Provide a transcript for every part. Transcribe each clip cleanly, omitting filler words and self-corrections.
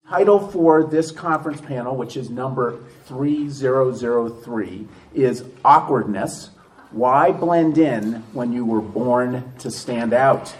Title for this conference panel, which is number 3003, is Awkwardness: Why Blend In When You Were Born to Stand Out?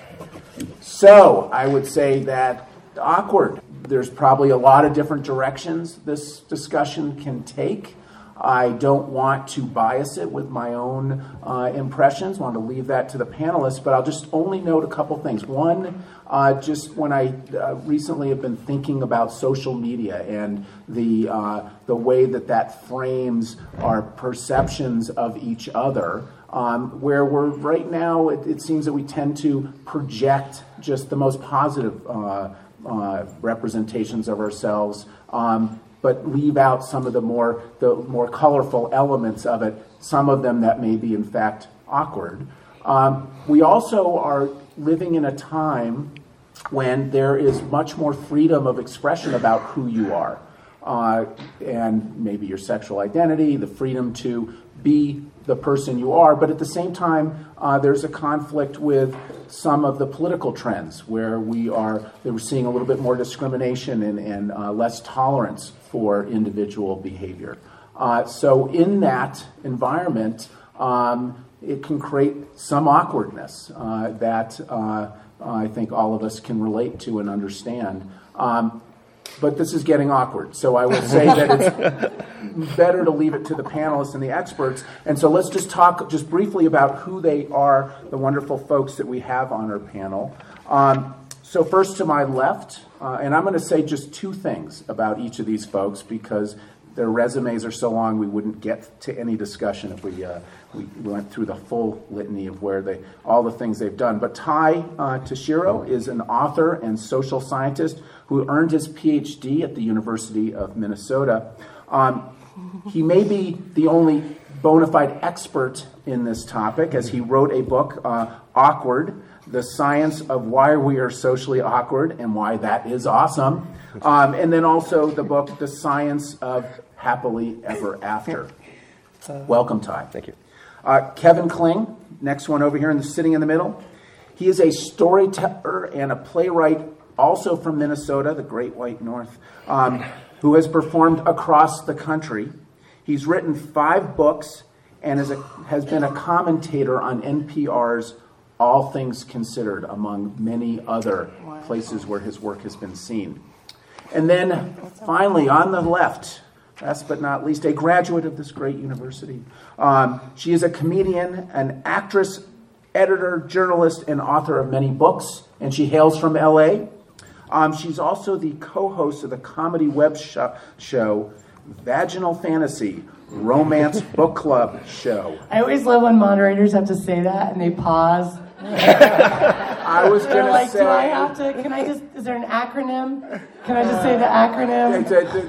So I would say that awkward, there's probably a lot of different directions this discussion can take. I don't want to bias it with my own impressions. I want to leave that to the panelists, but I'll just only note a couple things. One, just when I recently have been thinking about social media and the way that frames our perceptions of each other, where we're right now, it seems that we tend to project just the most positive representations of ourselves, but leave out some of the more colorful elements of it, some of them that may be in fact awkward. We also are living in a time when there is much more freedom of expression about who you are, and maybe your sexual identity, the freedom to be the person you are, but at the same time, there's a conflict with some of the political trends where we're seeing a little bit more discrimination and less tolerance for individual behavior. So in that environment, it can create some awkwardness that I think all of us can relate to and understand. But this is getting awkward, so I will say that it's better to leave it to the panelists and the experts. And so let's just talk just briefly about who they are, the wonderful folks that we have on our panel. So first to my left, and I'm going to say just two things about each of these folks because their resumes are so long we wouldn't get to any discussion if we went through the full litany of all the things they've done. But Ty Tashiro is an author and social scientist who earned his PhD at the University of Minnesota. He may be the only bona fide expert in this topic, as he wrote a book, Awkward: The Science of Why We Are Socially Awkward and Why That Is Awesome. And then also the book, The Science of Happily Ever After. Welcome, Ty. Thank you. Kevin Kling, next one over here, sitting in the middle. He is a storyteller and a playwright, also from Minnesota, the Great White North, who has performed across the country. He's written 5 books and has been a commentator on NPR's All Things Considered, among many other places where his work has been seen. And then finally, on the left, last but not least, a graduate of this great university. She is a comedian, an actress, editor, journalist, and author of many books, and she hails from LA. She's also the co-host of the comedy web show Vaginal Fantasy, Romance Book Club Show. I always love when moderators have to say that and they pause. I was going to say... do I have to, is there an acronym? Can I just say the acronym?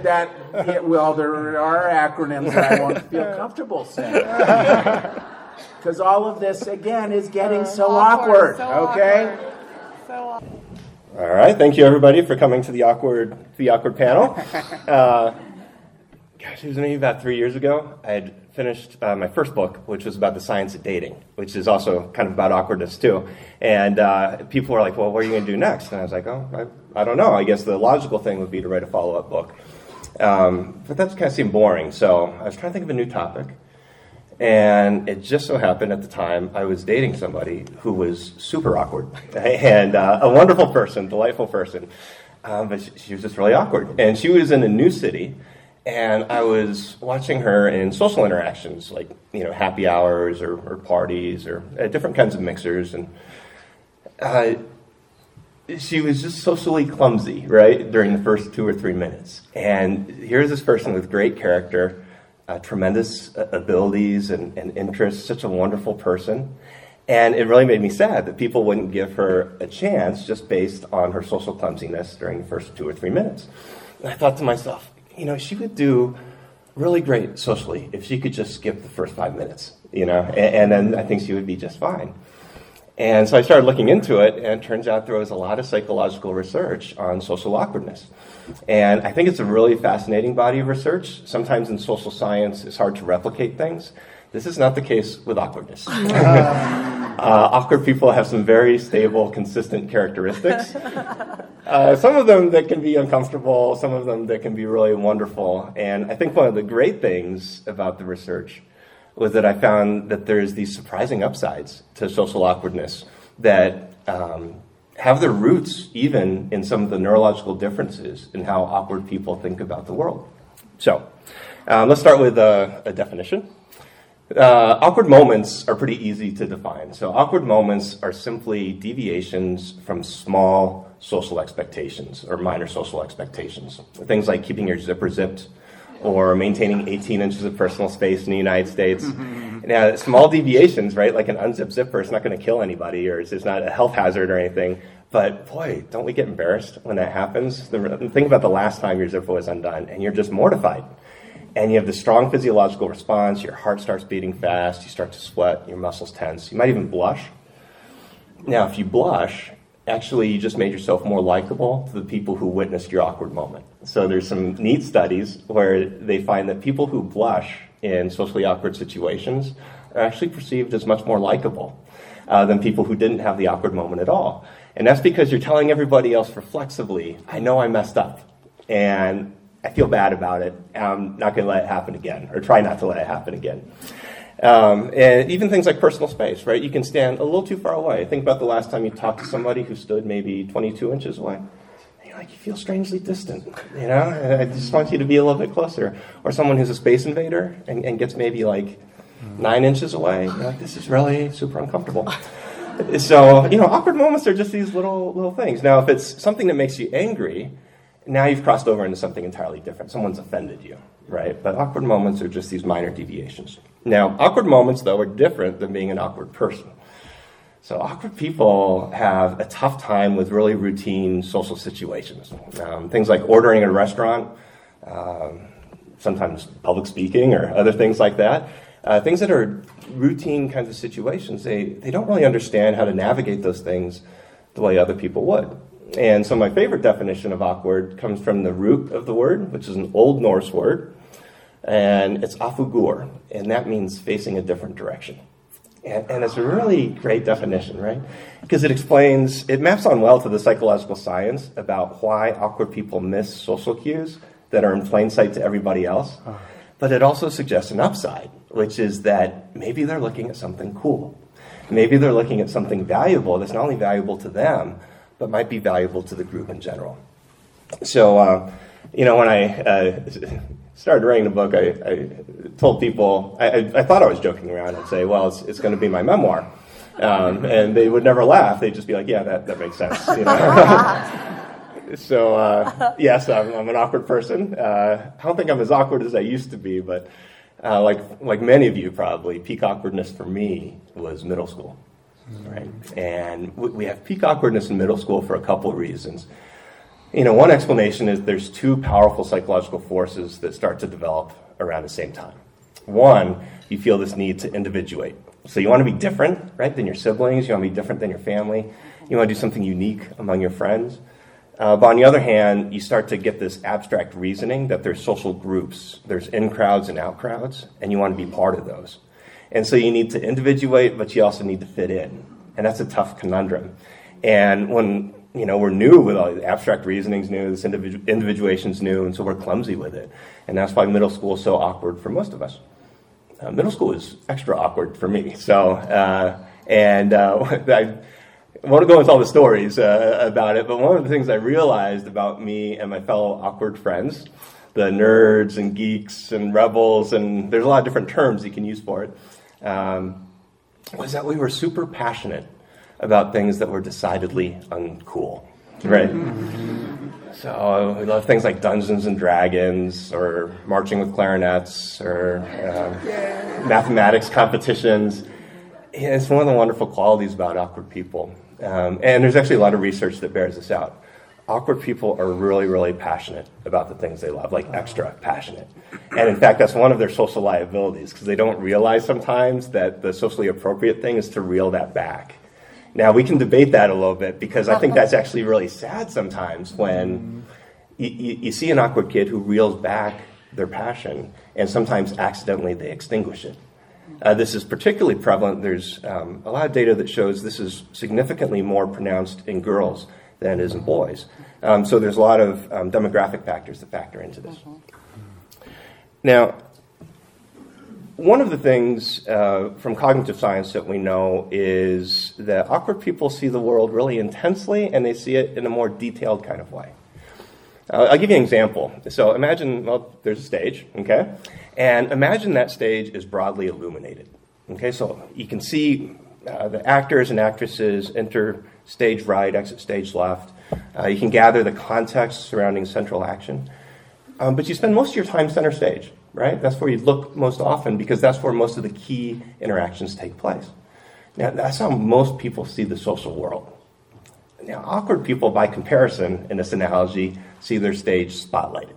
There are acronyms that I won't feel comfortable saying. Because all of this, again, is getting so awkward, okay? So awkward. All right, thank you everybody for coming to the awkward panel. Gosh, it was maybe about 3 years ago. I had finished my first book, which was about the science of dating, which is also kind of about awkwardness too. And people were like, well, what are you going to do next? And I was like, I don't know. I guess the logical thing would be to write a follow-up book. But that kind of seemed boring. So I was trying to think of a new topic. And it just so happened at the time I was dating somebody who was super awkward. And a wonderful person, delightful person. But she was just really awkward. And she was in a new city. And I was watching her in social interactions, like, happy hours or parties or different kinds of mixers. And she was just socially clumsy, right, during the first 2 or 3 minutes. And here's this person with great character, tremendous abilities and interests, such a wonderful person. And it really made me sad that people wouldn't give her a chance just based on her social clumsiness during the first 2 or 3 minutes. And I thought to myself, she would do really great socially if she could just skip the first 5 minutes, and then I think she would be just fine. And so I started looking into it, and it turns out there was a lot of psychological research on social awkwardness. And I think it's a really fascinating body of research. Sometimes in social science, it's hard to replicate things. This is not the case with awkwardness. Awkward people have some very stable, consistent characteristics. Some of them that can be uncomfortable, some of them that can be really wonderful. And I think one of the great things about the research was that I found that there's these surprising upsides to social awkwardness that have their roots even in some of the neurological differences in how awkward people think about the world. So let's start with a definition. Awkward moments are pretty easy to define. So awkward moments are simply deviations from small social expectations or minor social expectations. Things like keeping your zipper zipped or maintaining 18 inches of personal space in the United States. Now, small deviations, right, like an unzipped zipper, it's not going to kill anybody or it's not a health hazard or anything. But boy, don't we get embarrassed when that happens? Think about the last time your zipper was undone and you're just mortified. And you have this strong physiological response, your heart starts beating fast, you start to sweat, your muscles tense, you might even blush. Now, if you blush, actually you just made yourself more likable to the people who witnessed your awkward moment. So there's some neat studies where they find that people who blush in socially awkward situations are actually perceived as much more likable than people who didn't have the awkward moment at all. And that's because you're telling everybody else reflexively, I know I messed up, and I feel bad about it. I'm not going to let it happen again, or try not to let it happen again. And even things like personal space, right? You can stand a little too far away. Think about the last time you talked to somebody who stood maybe 22 inches away. And you're like, you feel strangely distant, you know? And I just want you to be a little bit closer. Or someone who's a space invader and gets maybe like 9 inches away. You're like, this is really super uncomfortable. So, awkward moments are just these little things. Now, if it's something that makes you angry, now you've crossed over into something entirely different. Someone's offended you, right? But awkward moments are just these minor deviations. Now, awkward moments, though, are different than being an awkward person. So awkward people have a tough time with really routine social situations. Things like ordering at a restaurant, sometimes public speaking or other things like that. Things that are routine kinds of situations, they don't really understand how to navigate those things the way other people would. And so my favorite definition of awkward comes from the root of the word, which is an Old Norse word, and it's afugur, and that means facing a different direction. And it's a really great definition, right? Because it maps on well to the psychological science about why awkward people miss social cues that are in plain sight to everybody else. But it also suggests an upside, which is that maybe they're looking at something cool. Maybe they're looking at something valuable that's not only valuable to them, but might be valuable to the group in general. So, when I started writing the book, I told people, I thought I was joking around and say, well, it's going to be my memoir. And they would never laugh. They'd just be like, yeah, that makes sense. So, yes, I'm an awkward person. I don't think I'm as awkward as I used to be, but like many of you probably, peak awkwardness for me was middle school. Right? And we have peak awkwardness in middle school for a couple of reasons. One explanation is there's two powerful psychological forces that start to develop around the same time. One, you feel this need to individuate. So you want to be different, right, than your siblings. You want to be different than your family. You want to do something unique among your friends. But on the other hand, you start to get this abstract reasoning that there's social groups. There's in crowds and out crowds, and you want to be part of those. And so you need to individuate, but you also need to fit in. And that's a tough conundrum. And when, we're new with all the abstract reasonings new, this individuation's new, and so we're clumsy with it. And that's why middle school is so awkward for most of us. Middle school is extra awkward for me. So, I won't go into all the stories about it, but one of the things I realized about me and my fellow awkward friends, the nerds and geeks and rebels, and there's a lot of different terms you can use for it, was that we were super passionate about things that were decidedly uncool, right? So we love things like Dungeons and Dragons, or marching with clarinets, or mathematics competitions. Yeah, it's one of the wonderful qualities about awkward people. And there's actually a lot of research that bears this out. Awkward people are really, really passionate about the things they love, like extra passionate. And in fact, that's one of their social liabilities, because they don't realize sometimes that the socially appropriate thing is to reel that back. Now, we can debate that a little bit, because I think that's actually really sad sometimes when you see an awkward kid who reels back their passion, and sometimes accidentally they extinguish it. This is particularly prevalent. There's a lot of data that shows this is significantly more pronounced in girls than it is in boys. So there's a lot of demographic factors that factor into this. Now, one of the things from cognitive science that we know is that awkward people see the world really intensely, and they see it in a more detailed kind of way. I'll give you an example. So imagine, there's a stage, okay? And imagine that stage is broadly illuminated. Okay, so you can see the actors and actresses enter stage right, exit stage left. You can gather the context surrounding central action. But you spend most of your time center stage, right? That's where you look most often because that's where most of the key interactions take place. Now, that's how most people see the social world. Now, awkward people, by comparison, in this analogy, see their stage spotlighted.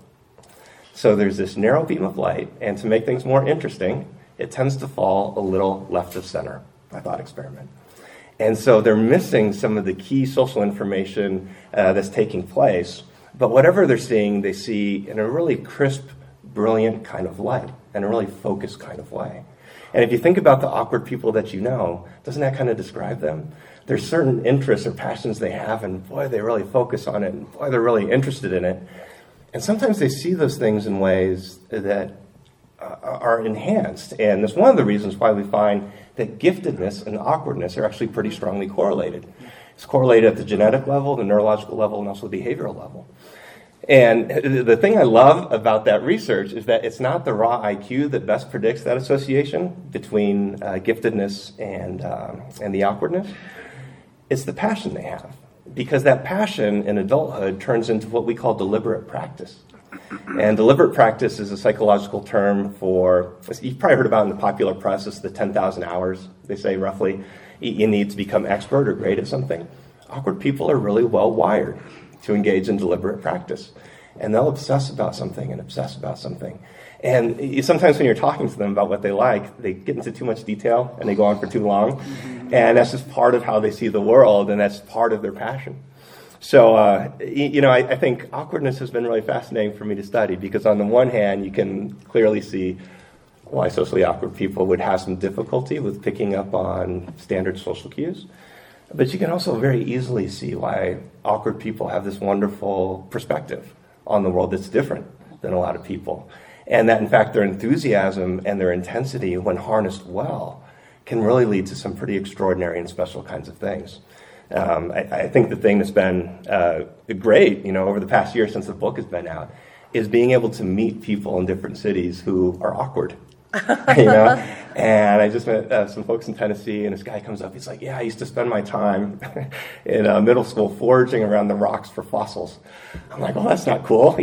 So there's this narrow beam of light, and to make things more interesting, it tends to fall a little left of center, by thought experiment. And so they're missing some of the key social information that's taking place, but whatever they're seeing, they see in a really crisp, brilliant kind of light, and a really focused kind of way. And if you think about the awkward people that you know, doesn't that kind of describe them? There's certain interests or passions they have, and boy, they really focus on it, and boy, they're really interested in it. And sometimes they see those things in ways that are enhanced. And that's one of the reasons why we find that giftedness and awkwardness are actually pretty strongly correlated. It's correlated at the genetic level, the neurological level, and also the behavioral level. And the thing I love about that research is that it's not the raw IQ that best predicts that association between giftedness and the awkwardness. It's the passion they have. Because that passion in adulthood turns into what we call deliberate practice. And deliberate practice is a psychological term for, you've probably heard about in the popular press, it's the 10,000 hours, they say roughly, you need to become expert or great at something. Awkward people are really well wired to engage in deliberate practice. And they'll obsess about something and obsess about something. And sometimes when you're talking to them about what they like, they get into too much detail and they go on for too long. And that's just part of how they see the world, and that's part of their passion. So, I think awkwardness has been really fascinating for me to study because on the one hand, you can clearly see why socially awkward people would have some difficulty with picking up on standard social cues. But you can also very easily see why awkward people have this wonderful perspective on the world that's different than a lot of people. And that, in fact, their enthusiasm and their intensity, when harnessed well, can really lead to some pretty extraordinary and special kinds of things. I think the thing that's been great, over the past year since the book has been out, is being able to meet people in different cities who are awkward. And I just met some folks in Tennessee, and this guy comes up. He's like, "Yeah, I used to spend my time in middle school foraging around the rocks for fossils." I'm like, "Well, that's not cool,"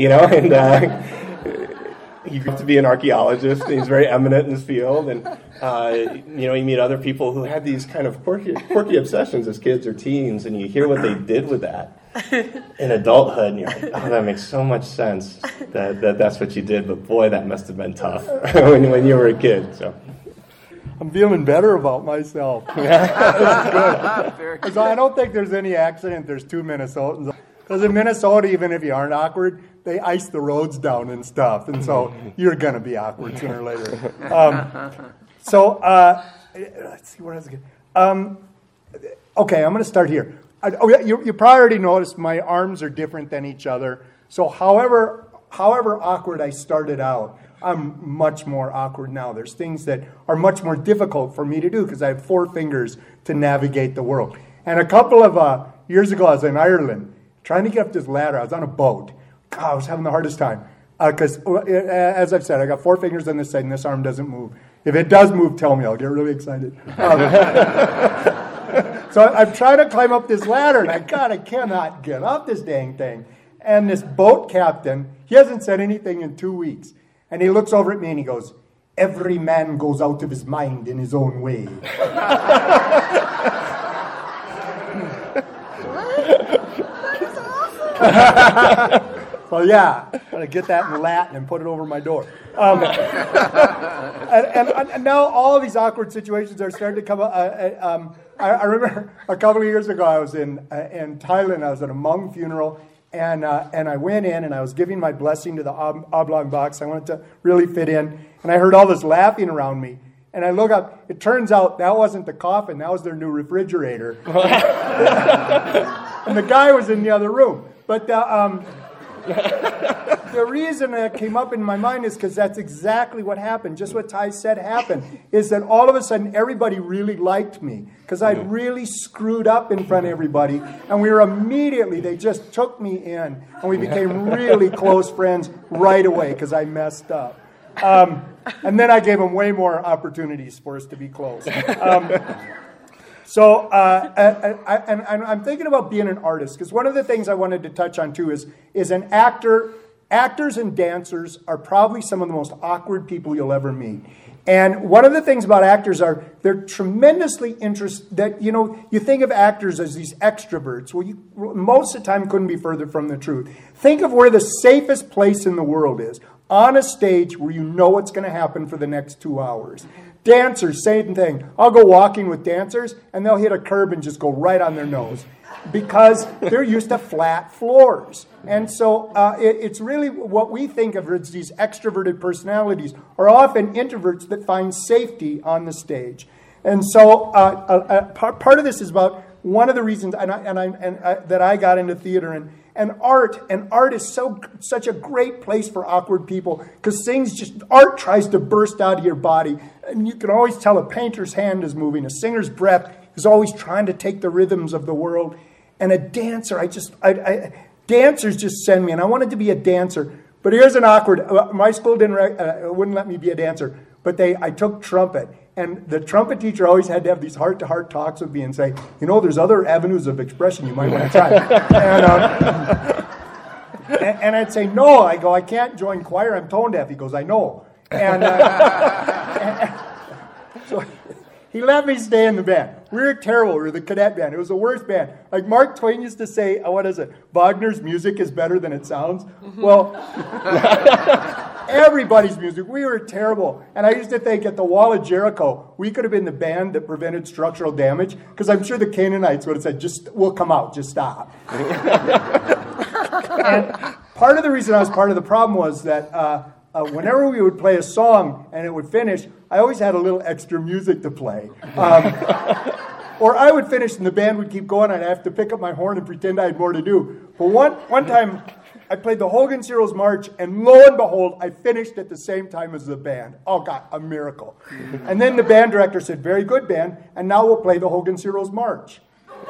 And he grew up to be an archaeologist, and he's very eminent in his field. And you meet other people who had these kind of quirky obsessions as kids or teens, and you hear what they did with that in adulthood, and you're like, "Oh, that makes so much sense that's what you did." But boy, that must have been tough when you were a kid. So I'm feeling better about myself. That's good. So I don't think there's any accident there's two Minnesotans. Because in Minnesota, even if you aren't awkward, they ice the roads down and stuff. And so you're going to be awkward sooner or later. Let's see, where else again? Okay, I'm going to start here. You probably already noticed my arms are different than each other. So however awkward I started out, I'm much more awkward now. There's things that are much more difficult for me to do because I have 4 fingers to navigate the world. And a couple of years ago, I was in Ireland trying to get up this ladder. I was on a boat. God, I was having the hardest time. Because, as I've said, I got 4 fingers on this side and this arm doesn't move. If it does move, tell me. I'll get really excited. So I'm trying to climb up this ladder, and I cannot get up this dang thing. And this boat captain, he hasn't said anything in 2 weeks. And he looks over at me and he goes, "Every man goes out of his mind in his own way." Well, yeah, I'm going to get that in Latin and put it over my door. And now all of these awkward situations are starting to come up. I remember a couple of years ago, I was in Thailand. I was at a Hmong funeral, and I went in, and I was giving my blessing to the oblong box. I wanted to really fit in, and I heard all this laughing around me. And I look up, it turns out that wasn't the coffin, that was their new refrigerator. And the guy was in the other room. But the reason that came up in my mind is because that's exactly what happened. Just what Ty said happened, is that all of a sudden everybody really liked me because I'd really screwed up in front of everybody. And we were immediately, they just took me in. And we became really close friends right away because I messed up. And then I gave them way more opportunities for us to be close. So I'm thinking about being an artist, because one of the things I wanted to touch on too is an actor. Actors and dancers are probably some of the most awkward people you'll ever meet. And one of the things about actors are they're tremendously interested. That you think of actors as these extroverts. Well, most of the time couldn't be further from the truth. Think of where the safest place in the world is. On a stage where you know what's going to happen for the next 2 hours. Dancers, same thing. I'll go walking with dancers, and they'll hit a curb and just go right on their nose because they're used to flat floors. And so it's really what we think of as these extroverted personalities are often introverts that find safety on the stage. And so part of this is about one of the reasons that I got into theater and art is such a great place for awkward people because art tries to burst out of your body. And you can always tell a painter's hand is moving. A singer's breath is always trying to take the rhythms of the world. And a dancer, dancers just send me, and I wanted to be a dancer. But here's an awkward, my school wouldn't let me be a dancer, but I took trumpet. And the trumpet teacher always had to have these heart-to-heart talks with me and say, there's other avenues of expression you might want to try. And I'd say, no. I go, I can't join choir. I'm tone deaf. He goes, I know. And so he let me stay in the band. We were terrible. We were the cadet band. It was the worst band. Like Mark Twain used to say, what is it? Wagner's music is better than it sounds. Well, everybody's music. We were terrible. And I used to think at the Wall of Jericho, we could have been the band that prevented structural damage, because I'm sure the Canaanites would have said, we'll come out, just stop. And part of the reason I was part of the problem was that whenever we would play a song and it would finish, I always had a little extra music to play. Or I would finish and the band would keep going and I'd have to pick up my horn and pretend I had more to do. But one time I played the Hogan's Heroes March, and lo and behold, I finished at the same time as the band. Oh, God, a miracle. And then the band director said, very good, band, and now we'll play the Hogan's Heroes March.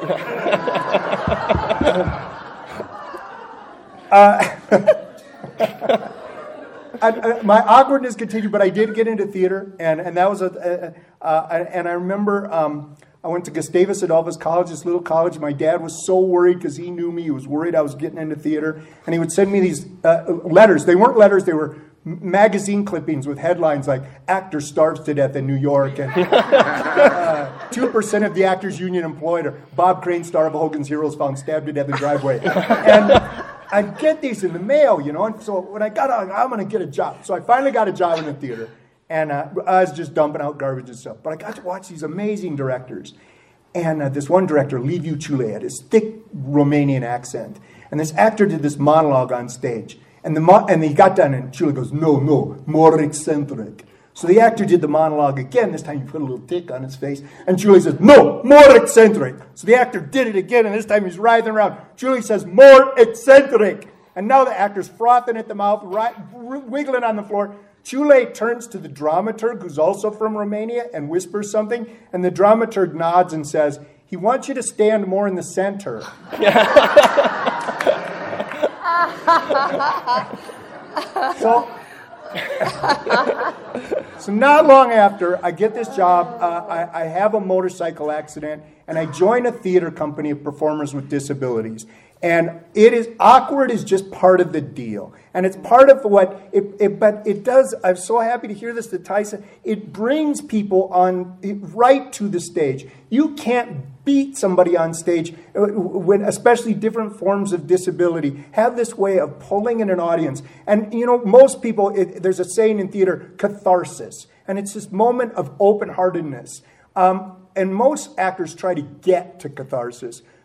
My awkwardness continued, but I did get into theater, and that was and I remember I went to Gustavus Adolphus College, this little college. My dad was so worried because he knew me. He was worried I was getting into theater, and he would send me these letters. They weren't letters; they were magazine clippings with headlines like "Actor starves to death in New York" and 2% of the Actors Union employed, or Bob Crane, star of Hogan's Heroes, found stabbed to death in driveway. And I'd get these in the mail, and so when I got out, I'm going to get a job. So I finally got a job in the theater, and I was just dumping out garbage and stuff. But I got to watch these amazing directors. And this one director, Liviu Ciulei, had his thick Romanian accent. And this actor did this monologue on stage. And he got done, and Ciulei goes, no, more eccentric. So the actor did the monologue again. This time he put a little tick on his face. And Ciulei says, no, more eccentric. So the actor did it again, and this time he's writhing around. Ciulei says, more eccentric. And now the actor's frothing at the mouth, wiggling on the floor. Ciulei turns to the dramaturg, who's also from Romania, and whispers something. And the dramaturg nods and says, he wants you to stand more in the center. So not long after, I get this job. I have a motorcycle accident, and I join a theater company of performers with disabilities. And awkward is just part of the deal. And it's part of but it does, I'm so happy to hear this, that Ty said, it brings people on right to the stage. You can't beat somebody on stage, when especially different forms of disability have this way of pulling in an audience. And, most people, there's a saying in theater, catharsis. And it's this moment of open-heartedness. And most actors try to get to catharsis.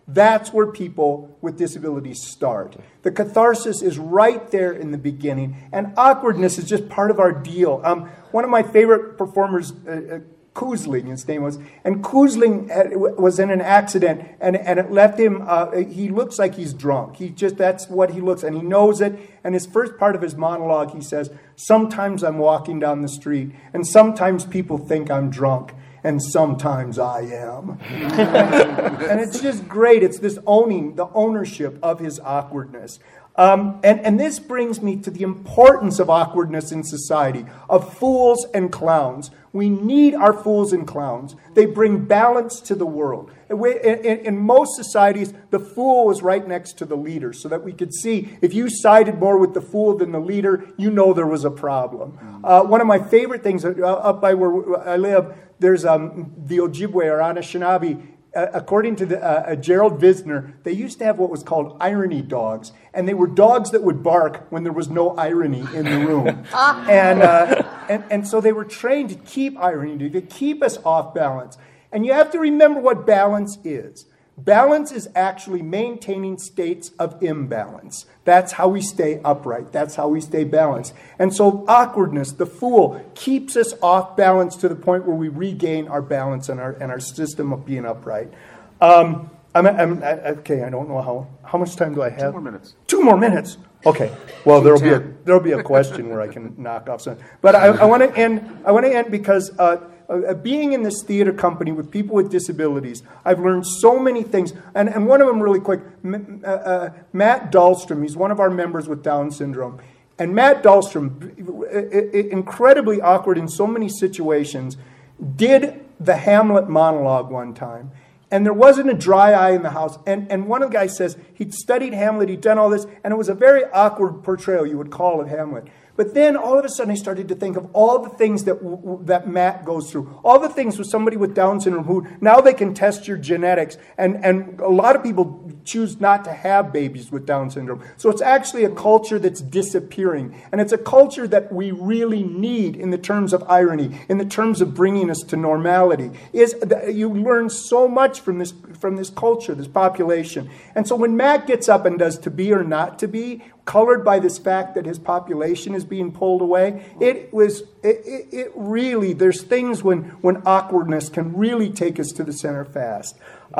That's where people with disabilities start. The catharsis is right there in the beginning, and awkwardness is just part of our deal. One of my favorite performers, Koosling, his name was, and Koosling was in an accident, and it left him, he looks like he's drunk. That's what he looks, and he knows it, and his first part of his monologue, he says, sometimes I'm walking down the street, and sometimes people think I'm drunk, and sometimes I am. And it's just great. It's this the ownership of his awkwardness. And this brings me to the importance of awkwardness in society, of fools and clowns. We need our fools and clowns. They bring balance to the world. In most societies, the fool was right next to the leader, so that we could see if you sided more with the fool than the leader, you know there was a problem. One of my favorite things, up by where I live, there's the Ojibwe or Anishinaabe. According to Gerald Visner, they used to have what was called irony dogs. And they were dogs that would bark when there was no irony in the room. And so they were trained to keep irony, to keep us off balance. And you have to remember what balance is. Balance is actually maintaining states of imbalance. That's how we stay upright. That's how we stay balanced. And so awkwardness, the fool, keeps us off balance to the point where we regain our balance and our system of being upright. Okay, I don't know how much time do I have? 2 more minutes. 2 more minutes. Okay. Well, there'll be a question where I can knock off some. But I want to end because being in this theater company with people with disabilities, I've learned so many things. And one of them really quick, Matt Dahlstrom, he's one of our members with Down syndrome. And Matt Dahlstrom, incredibly awkward in so many situations, did the Hamlet monologue one time. And there wasn't a dry eye in the house. And one of the guys says he'd studied Hamlet, he'd done all this, and it was a very awkward portrayal, you would call it Hamlet. But then all of a sudden I started to think of all the things that Matt goes through. All the things with somebody with Down syndrome who now they can test your genetics. And a lot of people choose not to have babies with Down syndrome. So it's actually a culture that's disappearing. And it's a culture that we really need in the terms of irony, in the terms of bringing us to normality. You learn so much from this culture, this population. And so when Matt gets up and does To Be or Not to Be, colored by this fact that his population is being pulled away, it really, there's things when awkwardness can really take us to the center fast.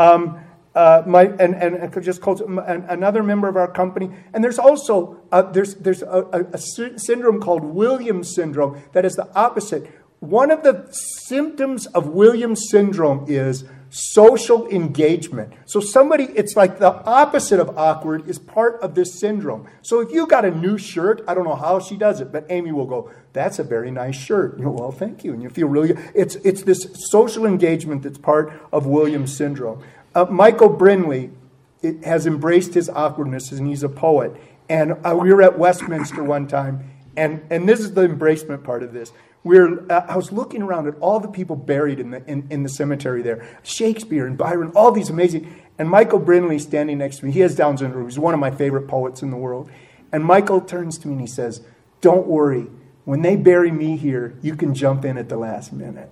Another member of our company, and there's also there's a syndrome called Williams syndrome that is the opposite. One of the symptoms of Williams syndrome is social engagement. So it's like the opposite of awkward is part of this syndrome. So if you got a new shirt, I don't know how she does it, but Amy will go, that's a very nice shirt. You go, well, thank you. And you feel really good. It's this social engagement that's part of Williams syndrome. Michael Brinley has embraced his awkwardness, and he's a poet. And we were at Westminster one time, and this is the embracement part of this. I was looking around at all the people buried in the cemetery there. Shakespeare and Byron, all these amazing. And Michael Brinley standing next to me. He has Down syndrome. He's one of my favorite poets in the world. And Michael turns to me and he says, don't worry. When they bury me here, you can jump in at the last minute.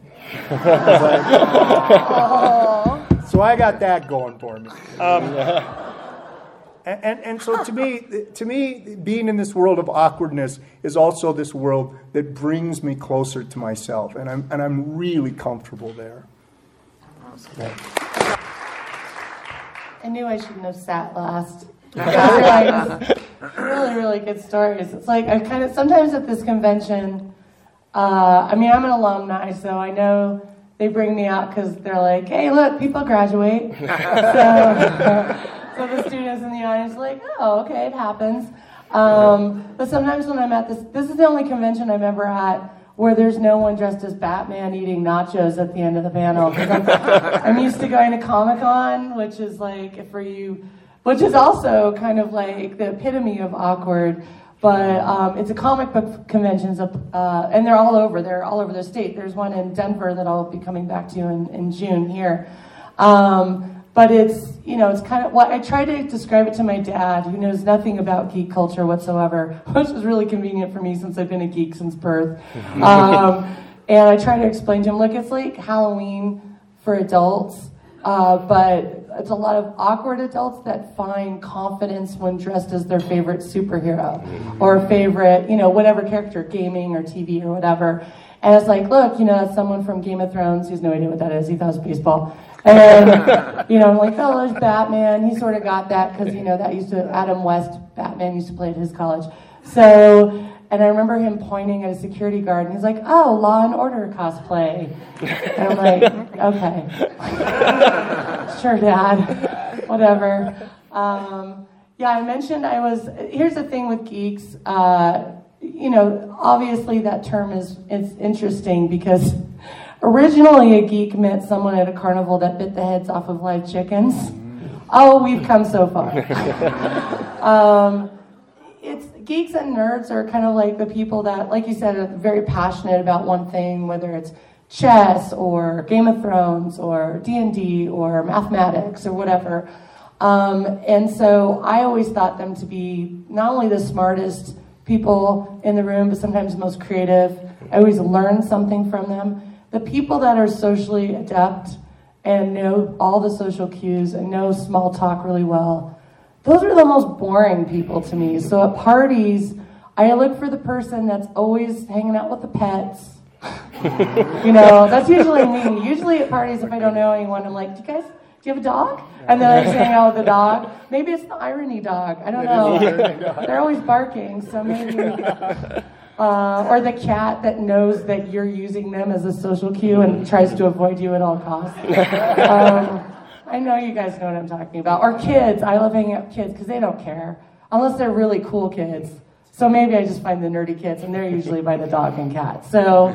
So I got that going for me. And so to me, being in this world of awkwardness is also this world that brings me closer to myself, and I'm really comfortable there. I knew I shouldn't have sat last. Really, really good stories. It's like I kind of sometimes at this convention. I'm an alumni, so I know they bring me out because they're like, "Hey, look, people graduate." So the students in the audience are like, oh, okay, it happens. But sometimes when I'm at this is the only convention I'm ever at where there's no one dressed as Batman eating nachos at the end of the panel. 'Cause I'm used to going to Comic-Con, which is like for you, which is also kind of like the epitome of awkward. But it's a comic book convention, and they're all over. They're all over the state. There's one in Denver that I'll be coming back to in June here. But it's kind of what I try to describe it to my dad, who knows nothing about geek culture whatsoever, which is really convenient for me since I've been a geek since birth. And I try to explain to him, look, it's like Halloween for adults, but it's a lot of awkward adults that find confidence when dressed as their favorite superhero or favorite, whatever character, gaming or TV or whatever. And it's like, look, that's someone from Game of Thrones. He has no idea what that is. He thought it was baseball. And, I'm like, oh, there's Batman. He sort of got that because, Adam West, Batman used to play at his college. So, and I remember him pointing at a security guard, and he's like, oh, Law and Order cosplay. And I'm like, okay. Sure, Dad. Whatever. I mentioned here's the thing with geeks. Obviously that term is interesting because originally a geek meant someone at a carnival that bit the heads off of live chickens. Oh, we've come so far. Geeks and nerds are kind of like the people that, like you said, are very passionate about one thing, whether it's chess or Game of Thrones or D&D or mathematics or whatever. And so I always thought them to be not only the smartest people in the room, but sometimes the most creative. I always learn something from them. The people that are socially adept and know all the social cues and know small talk really well, those are the most boring people to me. So at parties, I look for the person that's always hanging out with the pets. That's usually me. Usually at parties, if I don't know anyone, I'm like, do you have a dog? And then I just hang out with the dog. Maybe it's the irony dog. I don't know. They're always barking, so maybe. Or the cat that knows that you're using them as a social cue and tries to avoid you at all costs. I know you guys know what I'm talking about. Or kids. I love hanging out with kids because they don't care. Unless they're really cool kids. So maybe I just find the nerdy kids, and they're usually by the dog and cat. So,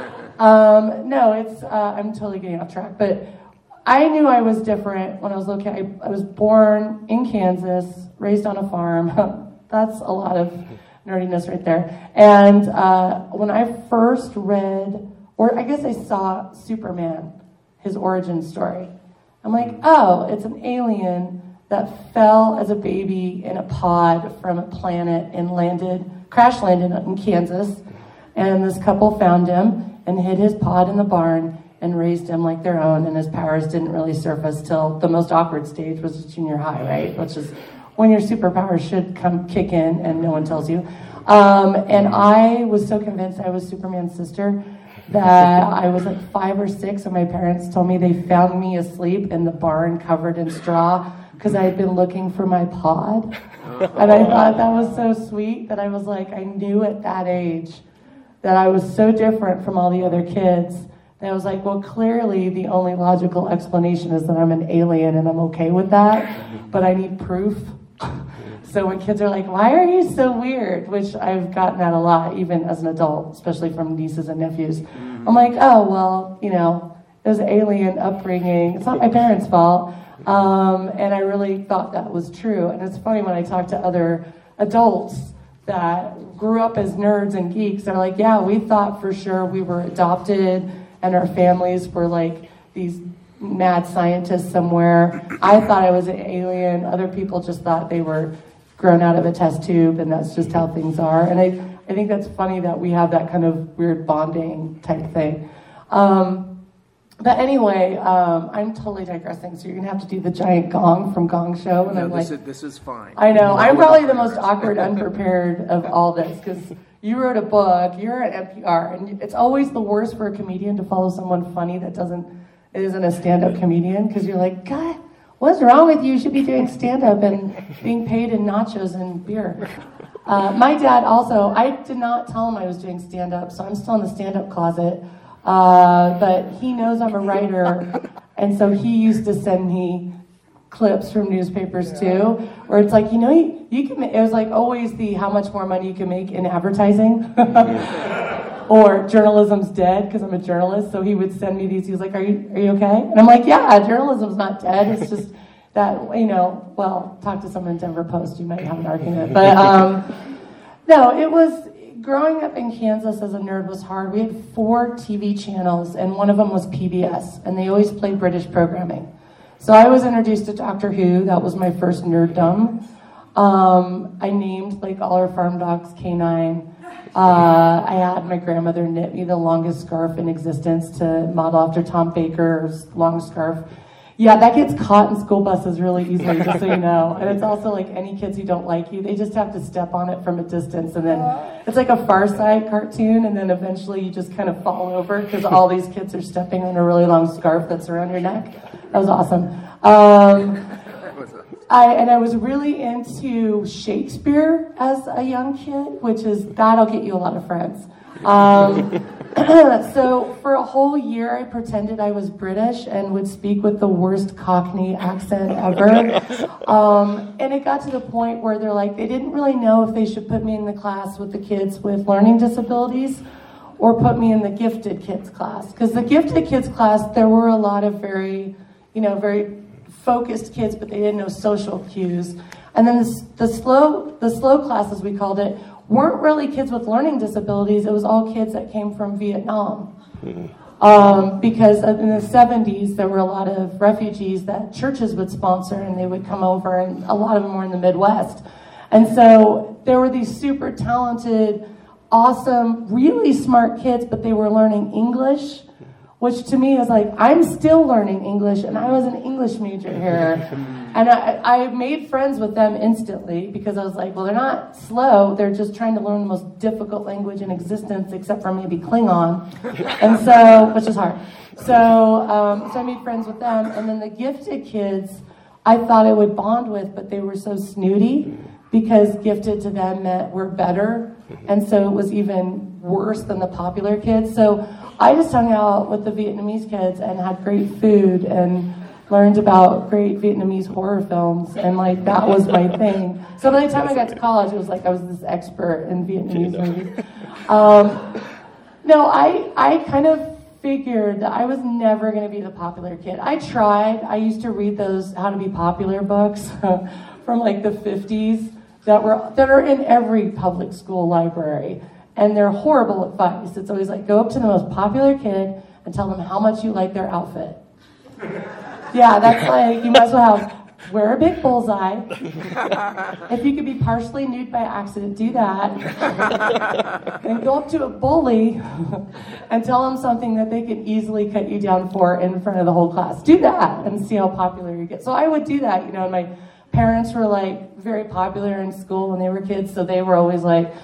I'm totally getting off track. But I knew I was different when I was little kid. I was born in Kansas, raised on a farm. That's a lot of nerdiness right there. And when I first read, or I guess I saw Superman, his origin story, I'm like, oh, it's an alien that fell as a baby in a pod from a planet and crash landed in Kansas. And this couple found him and hid his pod in the barn and raised him like their own, and his powers didn't really surface till the most awkward stage was junior high, right? Which is when your superpowers should come kick in and no one tells you. And I was so convinced I was Superman's sister that I was like 5 or 6 and my parents told me they found me asleep in the barn covered in straw because I had been looking for my pod. And I thought that was so sweet that I was like, I knew at that age that I was so different from all the other kids. And I was like, well, clearly the only logical explanation is that I'm an alien and I'm okay with that, but I need proof. So when kids are like, why are you so weird? Which I've gotten that a lot, even as an adult, especially from nieces and nephews. I'm like, oh, well, it was alien upbringing. It's not my parents' fault. And I really thought that was true. And it's funny when I talk to other adults that grew up as nerds and geeks, they're like, yeah, we thought for sure we were adopted and our families were like these mad scientists somewhere. I thought I was an alien. Other people just thought they were grown out of a test tube, and that's just how things are. And I think that's funny that we have that kind of weird bonding type thing. But anyway, I'm totally digressing, so you're going to have to do the giant gong from Gong Show. And no, I'm this is fine. I know. I'm probably the most awkward, unprepared of all this, because you wrote a book, you're at NPR, and it's always the worst for a comedian to follow someone funny that isn't a stand-up comedian, because you're like, God, what's wrong with you? You should be doing stand-up and being paid in nachos and beer. My dad also, I did not tell him I was doing stand-up, so I'm still in the stand-up closet. But he knows I'm a writer, and so he used to send me clips from newspapers too, where it's like, you can it was like always the how much more money you can make in advertising. Or journalism's dead, because I'm a journalist, so he would send me these. He was like, are you okay? And I'm like, yeah, journalism's not dead. It's just that, well, talk to someone in Denver Post, you might have an argument. But no, it was, growing up in Kansas as a nerd was hard. We had 4 TV channels, and one of them was PBS, and they always played British programming. So I was introduced to Doctor Who. That was my first nerddom. I named like all our farm dogs K9. I had my grandmother knit me the longest scarf in existence to model after Tom Baker's long scarf. Yeah, that gets caught in school buses really easily, just so you know. And it's also like any kids who don't like you, they just have to step on it from a distance. And then it's like a Far Side cartoon, and then eventually you just kind of fall over because all these kids are stepping on a really long scarf that's around your neck. That was awesome. I was really into Shakespeare as a young kid, which is, that'll get you a lot of friends. So for a whole year, I pretended I was British and would speak with the worst Cockney accent ever. And it got to the point where they're like, they didn't really know if they should put me in the class with the kids with learning disabilities or put me in the gifted kids class. Because the gifted kids class, there were a lot of very focused kids, but they didn't know social cues. And then the slow classes, we called it, weren't really kids with learning disabilities. It was all kids that came from Vietnam. Because in the 70s, there were a lot of refugees that churches would sponsor, and they would come over, and a lot of them were in the Midwest. And so there were these super talented, awesome, really smart kids, but they were learning English, which to me is like, I'm still learning English, and I was an English major here. And I made friends with them instantly because I was like, well, they're not slow, they're just trying to learn the most difficult language in existence, except for maybe Klingon, and so, which is hard. So I made friends with them, and then the gifted kids, I thought I would bond with, but they were so snooty because gifted to them meant we're better, and so it was even worse than the popular kids. So I just hung out with the Vietnamese kids and had great food and learned about great Vietnamese horror films, and like that was my thing. So by the time I got to college, it was like I was this expert in Vietnamese movies. No, I kind of figured that I was never going to be the popular kid. I tried. I used to read those How to Be Popular books from like the 50s that are in every public school library. And they're horrible advice. It's always like, go up to the most popular kid and tell them how much you like their outfit. Yeah, that's like, you might as well wear a big bullseye. If you could be partially nude by accident, do that. And go up to a bully and tell them something that they can easily cut you down for in front of the whole class. Do that and see how popular you get. So I would do that, and my parents were like very popular in school when they were kids, so they were always like,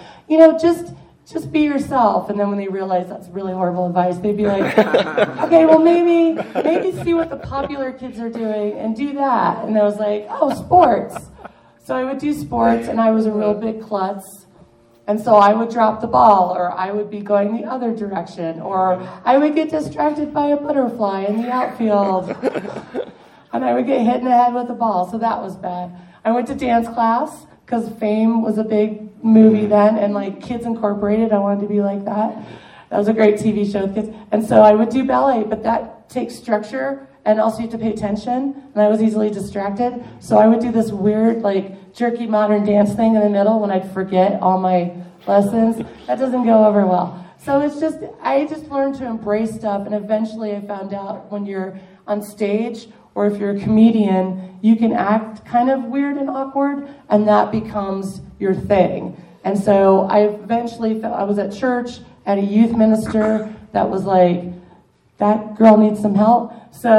just be yourself. And then when they realized that's really horrible advice, they'd be like, okay, well maybe see what the popular kids are doing and do that. And I was like, oh, sports. So I would do sports, and I was a real big klutz. And so I would drop the ball, or I would be going the other direction, or I would get distracted by a butterfly in the outfield. And I would get hit in the head with a ball, so that was bad. I went to dance class, because Fame was a big movie then, and like Kids Incorporated, I wanted to be like that. That was a great TV show with kids. And so I would do ballet, but that takes structure, and also you have to pay attention, and I was easily distracted. So I would do this weird, like, jerky modern dance thing in the middle when I'd forget all my lessons. That doesn't go over well. So I just learned to embrace stuff, and eventually I found out when you're on stage, or if you're a comedian, you can act kind of weird and awkward, and that becomes your thing. And so I was at church, at a youth minister that was like, that girl needs some help.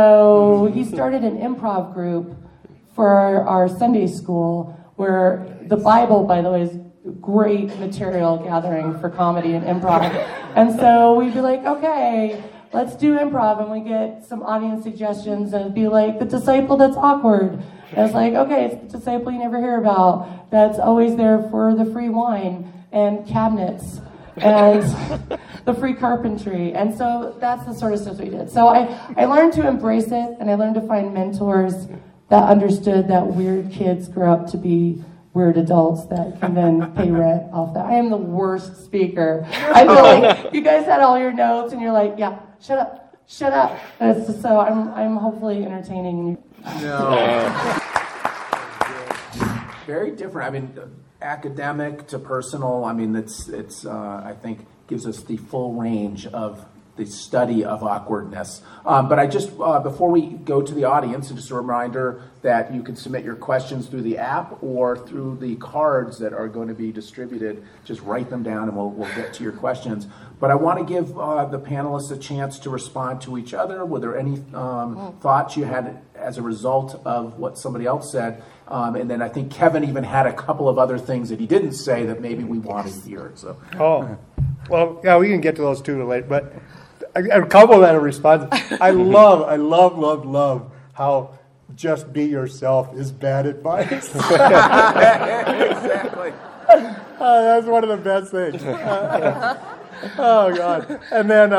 So he started an improv group for our Sunday school, where the Bible, by the way, is great material gathering for comedy and improv. And so we'd be like, okay, let's do improv, and we get some audience suggestions, and it'd be like, the disciple that's awkward. And it's like, okay, it's the disciple you never hear about, that's always there for the free wine and cabinets and the free carpentry. And so that's the sort of stuff we did. So I learned to embrace it, and I learned to find mentors that understood that weird kids grow up to be weird adults that can then pay rent off that. I am the worst speaker. I feel like you guys had all your notes, and you're like, yeah, shut up. And it's just, so I'm hopefully entertaining you. No. Very different. I mean, academic to personal. I mean, it's I think gives us the full range of the study of awkwardness. But I just, before we go to the audience, just a reminder that you can submit your questions through the app or through the cards that are going to be distributed. Just write them down and we'll get to your questions. But I want to give the panelists a chance to respond to each other. Were there any thoughts you had as a result of what somebody else said? And then I think Kevin even had a couple of other things that he didn't say that maybe we wanted to hear. So. Oh, well, yeah, we can get to those too later. But a couple that are responsive. I love how just be yourself is bad advice. Exactly. That's one of the best things. Oh God! And then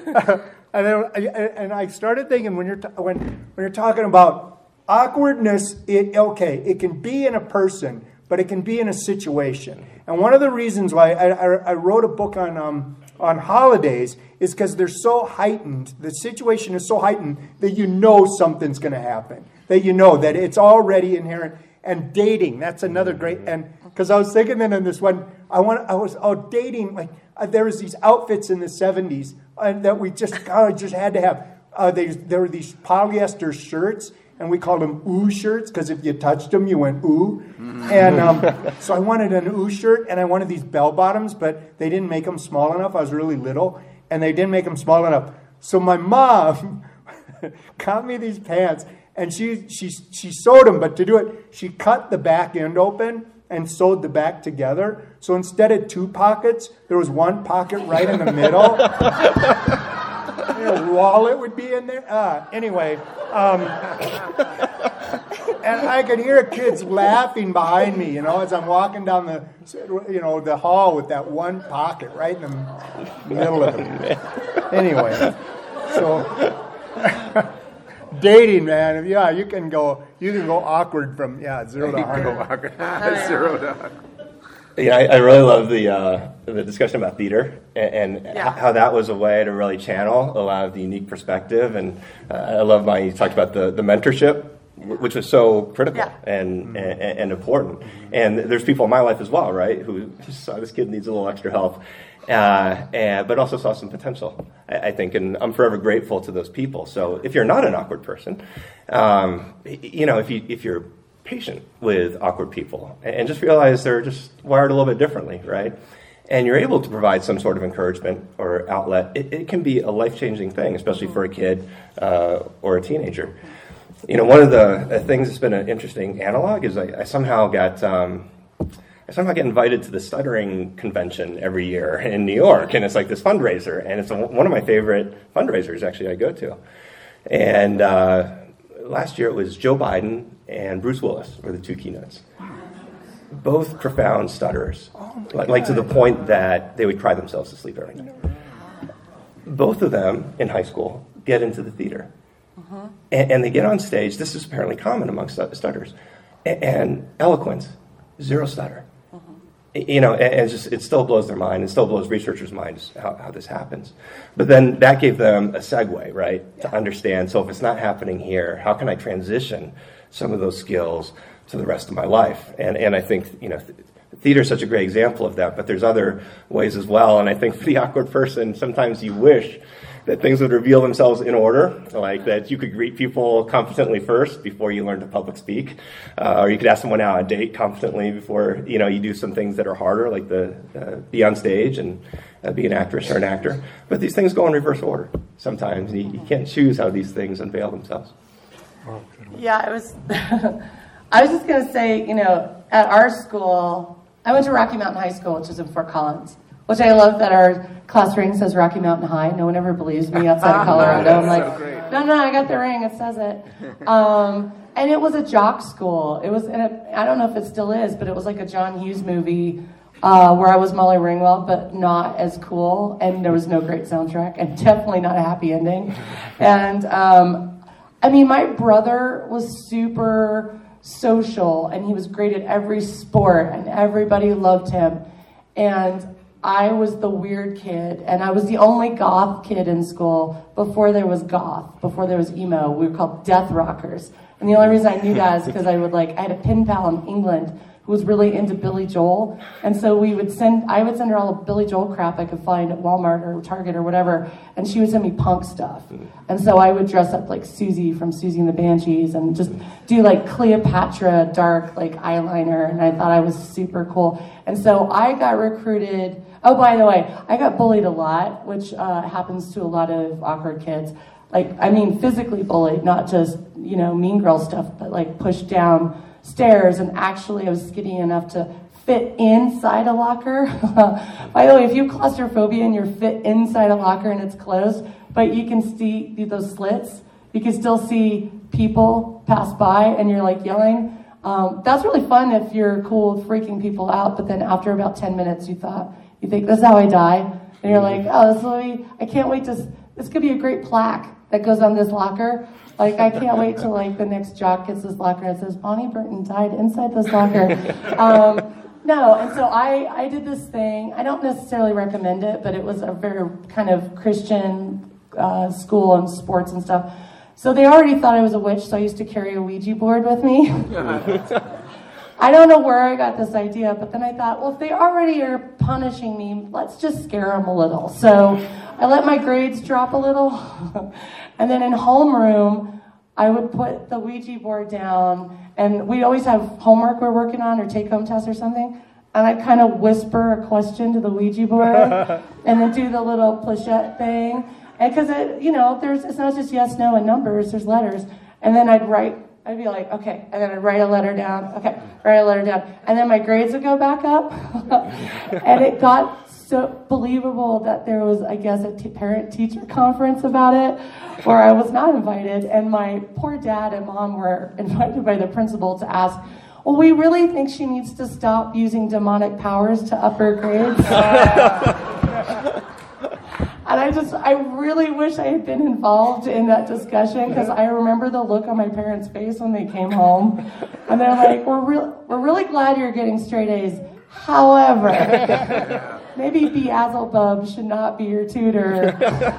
I started thinking when you're talking about awkwardness, it can be in a person, but it can be in a situation. And one of the reasons why I wrote a book on holidays is because they're so heightened. The situation is so heightened that you know something's going to happen. That you know that it's already inherent. And dating, that's another great. And because I was thinking then in this one, dating, like there was these outfits in the 70s that we just had to have. There were these polyester shirts, and we called them ooh shirts because if you touched them, you went ooh. And so I wanted an ooh shirt, and I wanted these bell bottoms, but they didn't make them small enough. I was really little, and they didn't make them small enough. So my mom got me these pants. And she sewed them, but to do it, she cut the back end open and sewed the back together. So instead of two pockets, there was one pocket right in the middle. A wallet would be in there. Anyway, and I could hear kids laughing behind me, as I'm walking down the hall with that one pocket right in the middle of it. Anyway, so. Dating, man. Yeah, you can go awkward from 0 to 100. 0 to 100. Yeah, I really love the discussion about theater and how that was a way to really channel a lot of the unique perspective. And I love you talked about the mentorship, which was so critical and important. And there's people in my life as well, right, who just saw this kid needs a little extra help. But also saw some potential, I think, and I'm forever grateful to those people. So if you're not an awkward person, if you're patient with awkward people and just realize they're just wired a little bit differently, right? And you're able to provide some sort of encouragement or outlet, it can be a life-changing thing, especially for a kid or a teenager. One of the things that's been an interesting analog is I somehow get invited to the stuttering convention every year in New York, and it's like this fundraiser, and it's one of my favorite fundraisers, actually, I go to. And last year it was Joe Biden and Bruce Willis were the two keynotes. Both profound stutterers, like to the point that they would cry themselves to sleep every night. Both of them in high school get into the theater, and they get on stage. This is apparently common amongst stutters, and eloquence, zero stutter. And it still blows their mind. It still blows researchers' minds how this happens. But then that gave them a segue, right, to understand. So if it's not happening here, how can I transition some of those skills to the rest of my life? And I think theater is such a great example of that. But there's other ways as well. And I think for the awkward person, sometimes you wish that things would reveal themselves in order, like that you could greet people competently first before you learn to public speak, or you could ask someone out on a date competently before you do some things that are harder, like be on stage and be an actress or an actor. But these things go in reverse order sometimes. You can't choose how these things unveil themselves. Yeah, I was just going to say, at our school, I went to Rocky Mountain High School, which is in Fort Collins. Which I love that our class ring says Rocky Mountain High. No one ever believes me outside of Colorado. I'm like, no, I got the ring. It says it. And it was a jock school. It was, I don't know if it still is, but it was like a John Hughes movie where I was Molly Ringwald, but not as cool. And there was no great soundtrack and definitely not a happy ending. And my brother was super social and he was great at every sport and everybody loved him. And I was the weird kid, and I was the only goth kid in school before there was goth, before there was emo. We were called death rockers. And the only reason I knew that is because I had a pen pal in England who was really into Billy Joel. And so I would send her all the Billy Joel crap I could find at Walmart or Target or whatever, and she would send me punk stuff. And so I would dress up like Susie from Susie and the Banshees and just do like Cleopatra dark like eyeliner, and I thought I was super cool. And so I got recruited. Oh, by the way, I got bullied a lot, which happens to a lot of awkward kids. Like, I mean, physically bullied, not just, mean girl stuff, but like pushed down stairs, and actually I was skinny enough to fit inside a locker. By the way, if you have claustrophobia and you're fit inside a locker and it's closed, but you can see those slits, you can still see people pass by and you're like yelling. That's really fun if you're cool with freaking people out, but then after about 10 minutes you think, this is how I die. And you're like, oh, I can't wait this could be a great plaque that goes on this locker. Like, I can't wait till like the next jock gets this locker and it says, Bonnie Burton died inside this locker. No, and so I did this thing. I don't necessarily recommend it, but it was a very kind of Christian school and sports and stuff. So they already thought I was a witch, so I used to carry a Ouija board with me. I don't know where I got this idea, but then I thought, well, if they already are punishing me, let's just scare them a little. So I let my grades drop a little. And then in homeroom, I would put the Ouija board down, and we'd always have homework we're working on or take-home tests or something, and I'd kind of whisper a question to the Ouija board and then do the little planchette thing. And because, it's not just yes, no, and numbers, there's letters. And then I'd be like, okay, and then I'd write a letter down, okay, write a letter down. And then my grades would go back up. And it got so believable that there was, I guess, a parent-teacher conference about it where I was not invited. And my poor dad and mom were invited by the principal to ask, well, we really think she needs to stop using demonic powers to up her grades. And I really wish I had been involved in that discussion, because I remember the look on my parents' face when they came home. And they're like, we're really glad you're getting straight A's. However, maybe Beelzebub should not be your tutor.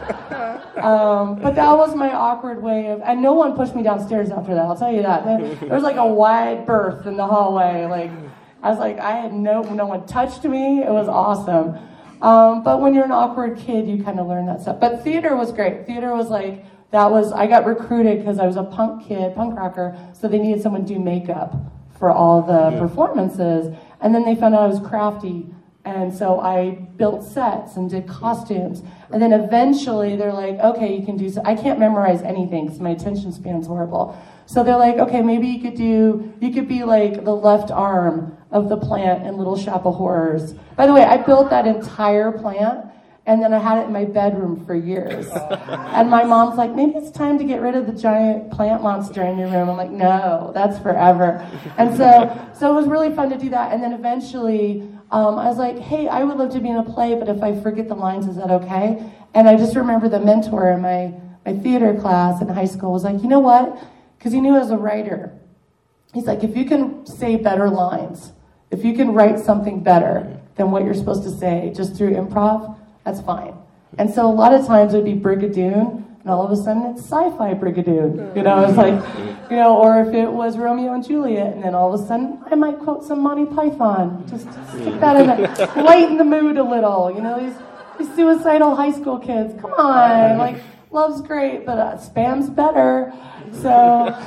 But that was my awkward way of, and no one pushed me downstairs after that, I'll tell you that. There was like a wide berth in the hallway. Like, I was like, I had no one touched me. It was awesome. But when you're an awkward kid, you kind of learn that stuff. But theater was great. Theater was like, I got recruited because I was a punk rocker, so they needed someone to do makeup for all the performances. And then they found out I was crafty, and so I built sets and did costumes. And then eventually they're like, okay, you can do so. I can't memorize anything because my attention span's horrible. So they're like, okay, maybe you could be like the left arm of the plant in Little Shop of Horrors. By the way, I built that entire plant, and then I had it in my bedroom for years. And my mom's like, maybe it's time to get rid of the giant plant monster in your room. I'm like, no, that's forever. And so it was really fun to do that. And then eventually, I was like, hey, I would love to be in a play, but if I forget the lines, is that okay? And I just remember the mentor in my theater class in high school was like, you know what? Because he knew I was a writer. He's like, if you can say better lines, if you can write something better than what you're supposed to say just through improv, that's fine. And so a lot of times it would be Brigadoon, and all of a sudden it's sci-fi Brigadoon. It's like, or if it was Romeo and Juliet, and then all of a sudden I might quote some Monty Python. Just stick that in there, lighten the mood a little. These suicidal high school kids, come on, like, love's great, but spam's better. So,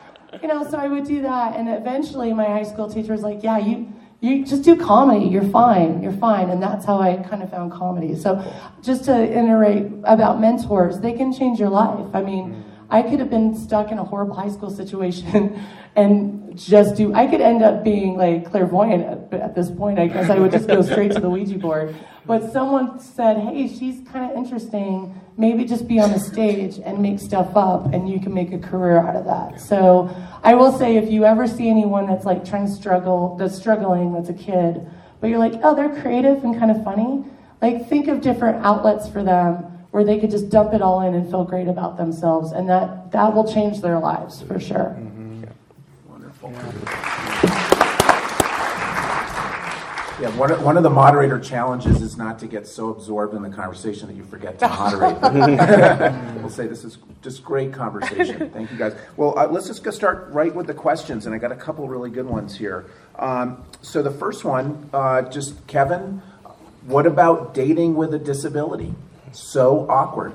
so I would do that, and eventually my high school teacher was like, yeah, you just do comedy, you're fine. And that's how I kind of found comedy. So just to iterate about mentors, they can change your life. I mean, I could have been stuck in a horrible high school situation and I could end up being like clairvoyant at this point. I guess I would just go straight to the Ouija board. But someone said, hey, she's kind of interesting. Maybe just be on the stage and make stuff up, and you can make a career out of that. So I will say, if you ever see anyone that's like that's struggling, that's a kid, but you're like, oh, they're creative and kind of funny, like think of different outlets for them where they could just dump it all in and feel great about themselves, and that will change their lives for sure. Wonderful. Yeah, one of the moderator challenges is not to get so absorbed in the conversation that you forget to moderate. We'll say this is just great conversation. Thank you, guys. Well, let's just go start right with the questions, and I got a couple really good ones here. So the first one, just Kevin, what about dating with a disability? So awkward.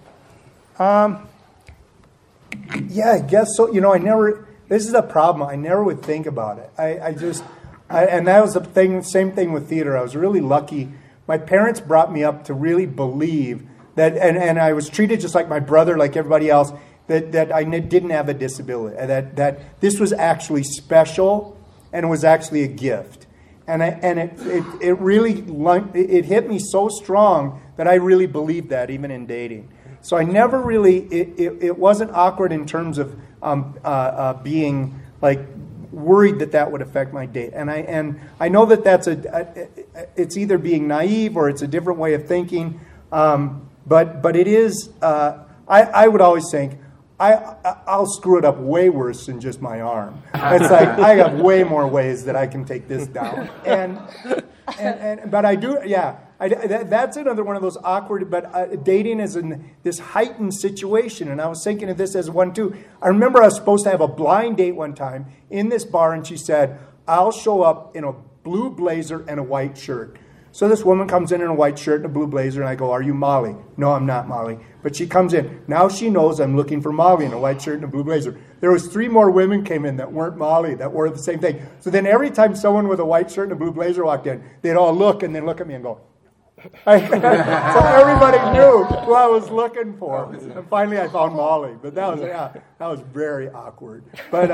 Yeah, I guess so. This is a problem. I never would think about it. And that was same thing with theater. I was really lucky. My parents brought me up to really believe that, and I was treated just like my brother, like everybody else, that I didn't have a disability, that this was actually special and it was actually a gift. And it really hit me so strong that I really believed that even in dating. So I never really, it wasn't awkward in terms of being like worried that would affect my date. And I know that it's either being naive or it's a different way of thinking. But it is, I would always think, I'll screw it up way worse than just my arm. It's like, I have way more ways that I can take this down. But I do, yeah. That's another one of those awkward, but dating is in this heightened situation, and I was thinking of this as one too. I remember I was supposed to have a blind date one time in this bar, and she said, I'll show up in a blue blazer and a white shirt. So this woman comes in a white shirt and a blue blazer, and I go, are you Molly? No, I'm not Molly. But she comes in. Now she knows I'm looking for Molly in a white shirt and a blue blazer. There was 3 more women came in that weren't Molly, that wore the same thing. So then every time someone with a white shirt and a blue blazer walked in, they'd all look and then look at me and go, so everybody knew who I was looking for. And finally I found Molly. But that was very awkward. But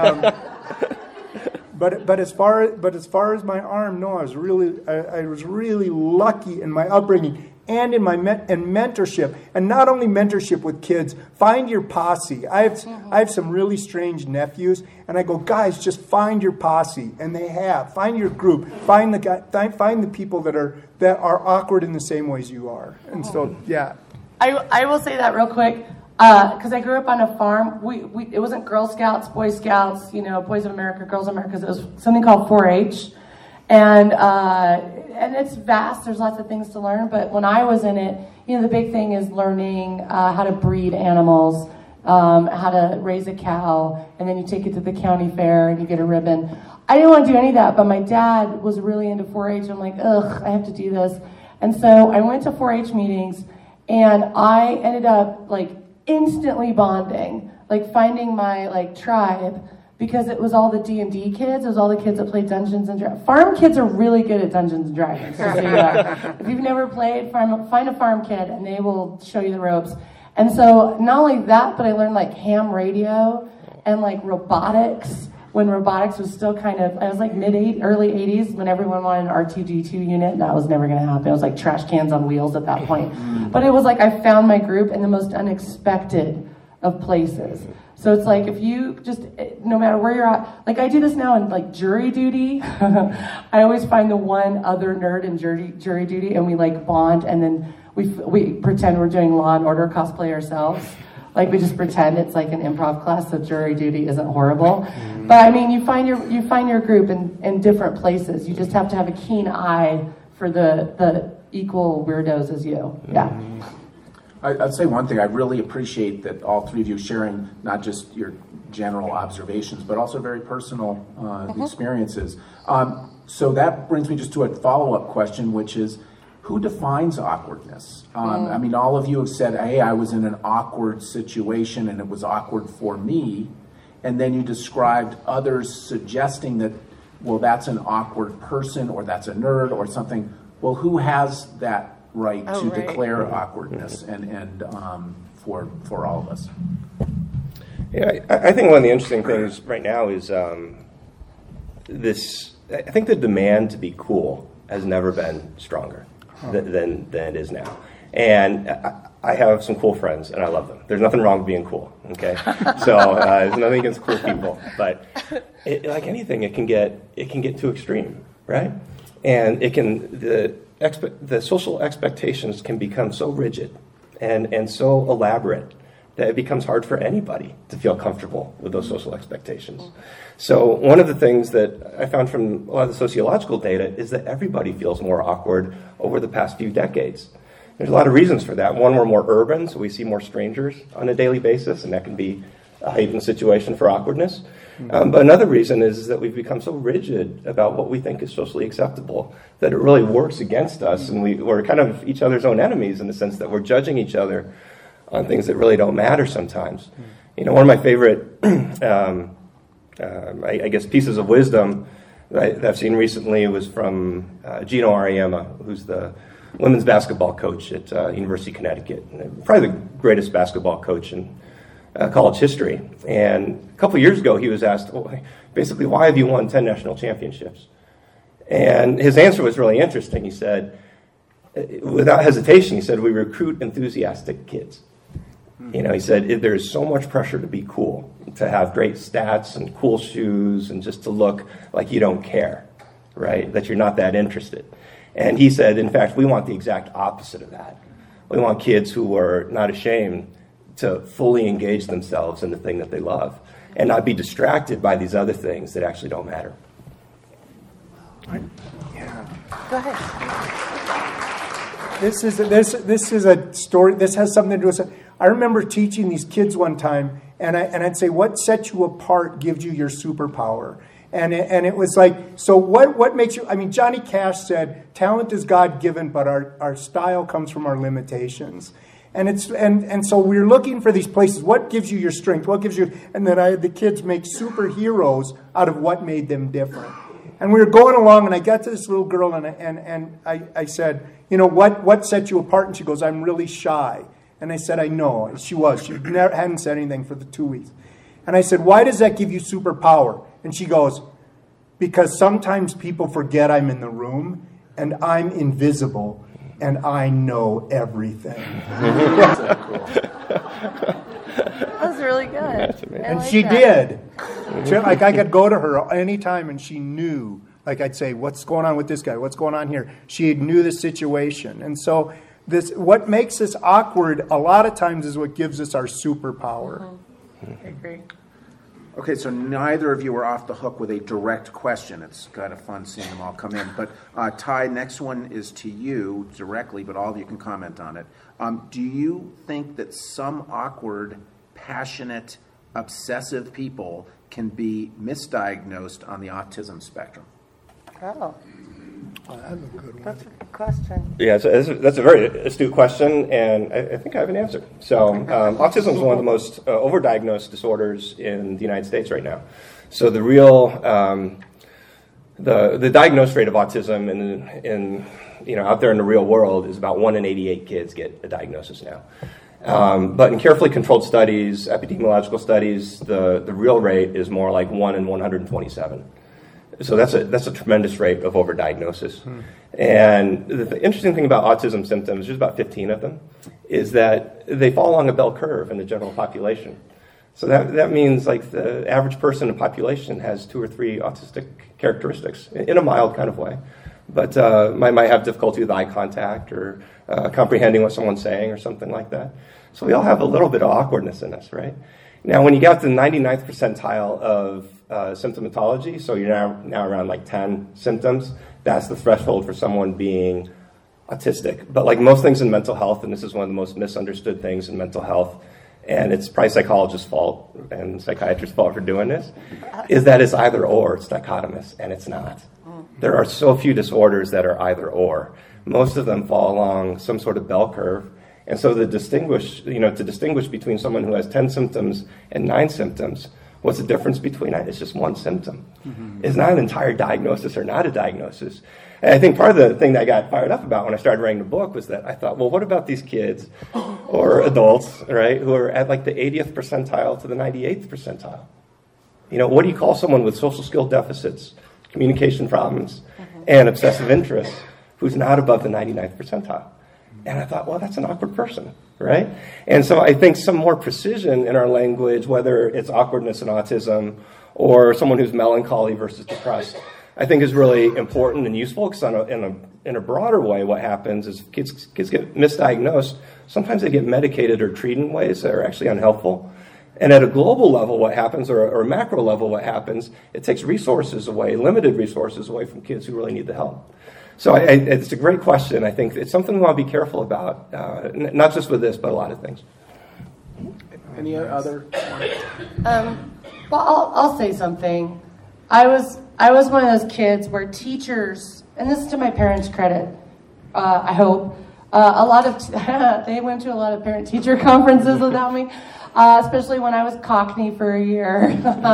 as far as my arm, no, I was really lucky in my upbringing and in my mentorship, and not only mentorship with kids. Find your posse. I have some really strange nephews, and I go, guys, just find your posse, and they have. Find your group. Find the people that are awkward in the same ways you are. And so, yeah. I will say that real quick. Because I grew up on a farm. It wasn't Girl Scouts, Boy Scouts, Boys of America, Girls of America. It was something called 4-H, and it's vast. There's lots of things to learn. But when I was in it, the big thing is learning how to breed animals, how to raise a cow, and then you take it to the county fair and you get a ribbon. I didn't want to do any of that, but my dad was really into 4-H. I'm like, ugh, I have to do this. And so I went to 4-H meetings, and I ended up instantly bonding, finding my tribe, because it was all the D&D kids. It was all the kids that played Dungeons and Dragons. Farm kids are really good at Dungeons and Dragons. So if you've never played, find a farm kid and they will show you the ropes. And so not only that, but I learned ham radio and robotics, when robotics was still I was early 80s when everyone wanted an R2-D2 unit, and that was never going to happen. It was trash cans on wheels at that point. But it was I found my group in the most unexpected of places. So it's if you just, no matter where you're at, I do this now in jury duty. I always find the one other nerd in jury duty, and we bond, and then we pretend we're doing Law and Order cosplay ourselves. We just pretend it's an improv class, so jury duty isn't horrible. But I mean, you find your group in different places. You just have to have a keen eye for the equal weirdos as you. Yeah. I'd say one thing. I really appreciate that all 3 of you sharing not just your general observations, but also very personal experiences. So that brings me just to a follow-up question, which is, who defines awkwardness? I mean, all of you have said, hey, I was in an awkward situation and it was awkward for me. And then you described others suggesting that, well, that's an awkward person, or that's a nerd or something. Well, who has that right to declare awkwardness and for all of us? Yeah, I think one of the interesting things right now is this. I think the demand to be cool has never been stronger than it is now. And I have some cool friends, and I love them. There's nothing wrong with being cool, okay? So there's nothing against cool people, but like anything, it can get too extreme, right? And the social expectations can become so rigid and so elaborate, that it becomes hard for anybody to feel comfortable with those social expectations. So one of the things that I found from a lot of the sociological data is that everybody feels more awkward over the past few decades. There's a lot of reasons for that. One, we're more urban, so we see more strangers on a daily basis, and that can be a heightened situation for awkwardness. But another reason is that we've become so rigid about what we think is socially acceptable that it really works against us, and we're kind of each other's own enemies in the sense that we're judging each other on things that really don't matter sometimes. You know, one of my favorite, I guess, pieces of wisdom that I've seen recently was from Gino Auriemma, who's the women's basketball coach at University of Connecticut, probably the greatest basketball coach in college history. And a couple of years ago, he was asked, well, basically, why have you won 10 national championships? And his answer was really interesting. He said, without hesitation, he said, we recruit enthusiastic kids. You know, he said, there's so much pressure to be cool, to have great stats and cool shoes and just to look like you don't care, right? That you're not that interested. And he said, in fact, we want the exact opposite of that. We want kids who are not ashamed to fully engage themselves in the thing that they love and not be distracted by these other things that actually don't matter. Yeah. Go ahead. This is a story. This has something to do with. I remember teaching these kids one time, and I'd say, "What sets you apart gives you your superpower." And it was like, so what makes you? I mean, Johnny Cash said, "Talent is God given, but our style comes from our limitations." And so we're looking for these places. What gives you your strength? What gives you? And then I had the kids make superheroes out of what made them different. And we were going along, and I got to this little girl, and I said, you know, what sets you apart? And she goes, I'm really shy. And I said, I know. She was. She hadn't said anything for the 2 weeks. And I said, why does that give you superpower? And she goes, because sometimes people forget I'm in the room, and I'm invisible, and I know everything. That was really good. And she did. Like, I could go to her anytime, and she knew. Like, I'd say, what's going on with this guy? What's going on here? She knew the situation. And so what makes us awkward a lot of times is what gives us our superpower. I agree. Okay, so neither of you are off the hook with a direct question. It's kind of fun seeing them all come in. But Ty, next one is to you directly, but all of you can comment on it. Do you think that some awkward, passionate, obsessive people can be misdiagnosed on the autism spectrum? Oh, That's a good one. that's a good question. Yeah, so that's a very astute question, and I think I have an answer. So autism is one of the most overdiagnosed disorders in the United States right now. So the real, the diagnosed rate of autism in out there in the real world is about 1 in 88 kids get a diagnosis now. But in carefully controlled studies, epidemiological studies, the real rate is more like 1 in 127. So that's a tremendous rate of overdiagnosis. And the interesting thing about autism symptoms, there's about 15 of them, is that they fall along a bell curve in the general population. So that means like the average person in the population has 2 or 3 autistic characteristics in a mild kind of way. But might have difficulty with eye contact or comprehending what someone's saying or something like that. So we all have a little bit of awkwardness in us, right? Now, when you get to the 99th percentile of symptomatology, so you're now around like 10 symptoms, that's the threshold for someone being autistic. But like most things in mental health, and this is one of the most misunderstood things in mental health, and it's probably psychologists' fault and psychiatrists' fault for doing this, is that it's either or, it's dichotomous, and it's not. There are so few disorders that are either or. Most of them fall along some sort of bell curve. And so to distinguish between someone who has 10 symptoms and 9 symptoms, what's the difference between that? It's just one symptom. Mm-hmm. It's not an entire diagnosis or not a diagnosis. And I think part of the thing that I got fired up about when I started writing the book was that I thought, well, what about these kids or adults, right, who are at like the 80th percentile to the 98th percentile? You know, what do you call someone with social skill deficits, communication problems, and obsessive interests who's not above the 99th percentile? And I thought, well, that's an awkward person, right? And so I think some more precision in our language, whether it's awkwardness and autism or someone who's melancholy versus depressed, I think is really important and useful because in a broader way, what happens is kids get misdiagnosed sometimes they get medicated or treated in ways that are actually unhelpful. And at a global level, what happens, or a macro level, what happens, it takes resources away, limited resources away from kids who really need the help. So it's a great question. I think it's something we want to be careful about, not just with this, but a lot of things. Any other? Well, I'll say something. I was one of those kids where teachers, and this is to my parents' credit, I hope, a lot of they went to a lot of parent-teacher conferences without me, especially when I was Cockney for a year,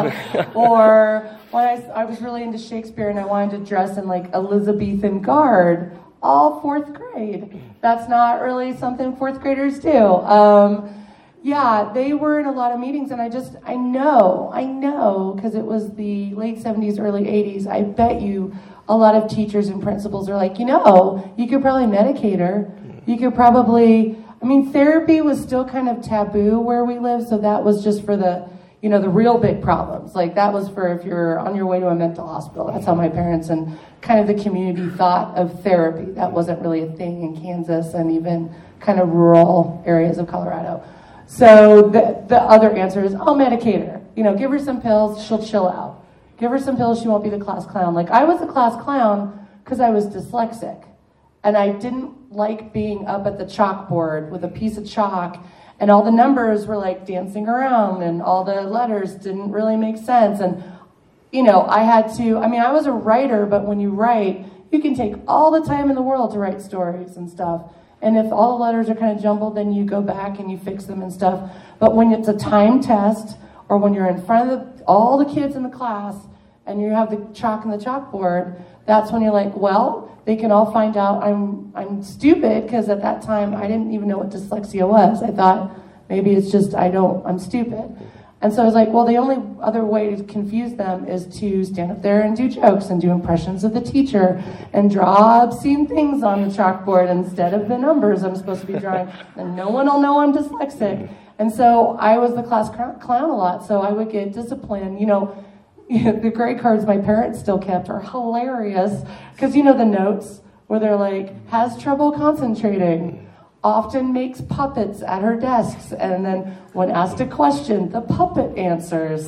or when I was really into Shakespeare and I wanted to dress in like Elizabethan garb, all fourth grade. That's not really something fourth graders do. Yeah, they were in a lot of meetings, and I know, because it was the late 70s, early 80s, I bet you a lot of teachers and principals are like, you could probably medicate her. You could probably, therapy was still kind of taboo where we live, so that was just for the real big problems. Like, that was for if you're on your way to a mental hospital. That's how my parents and kind of the community thought of therapy. That wasn't really a thing in Kansas and even kind of rural areas of Colorado. So the other answer is, medicate her. Give her some pills, she'll chill out. Give her some pills, she won't be the class clown. Like, I was a class clown because I was dyslexic. And I didn't like being up at the chalkboard with a piece of chalk, and all the numbers were like dancing around, and all the letters didn't really make sense. And, I had to, I was a writer, but when you write, you can take all the time in the world to write stories and stuff. And if all the letters are kind of jumbled, then you go back and you fix them and stuff. But when it's a time test, or when you're in front of all the kids in the class, and you have the chalk and the chalkboard, that's when you're like, well, they can all find out I'm stupid, because at that time I didn't even know what dyslexia was. I thought maybe it's just I'm stupid. And so I was like, well, the only other way to confuse them is to stand up there and do jokes and do impressions of the teacher and draw obscene things on the chalkboard instead of the numbers I'm supposed to be drawing. And no one will know I'm dyslexic. And so I was the class clown a lot, so I would get disciplined. The grade cards my parents still kept are hilarious, because the notes where they're like, has trouble concentrating, often makes puppets at her desks, and then when asked a question, the puppet answers.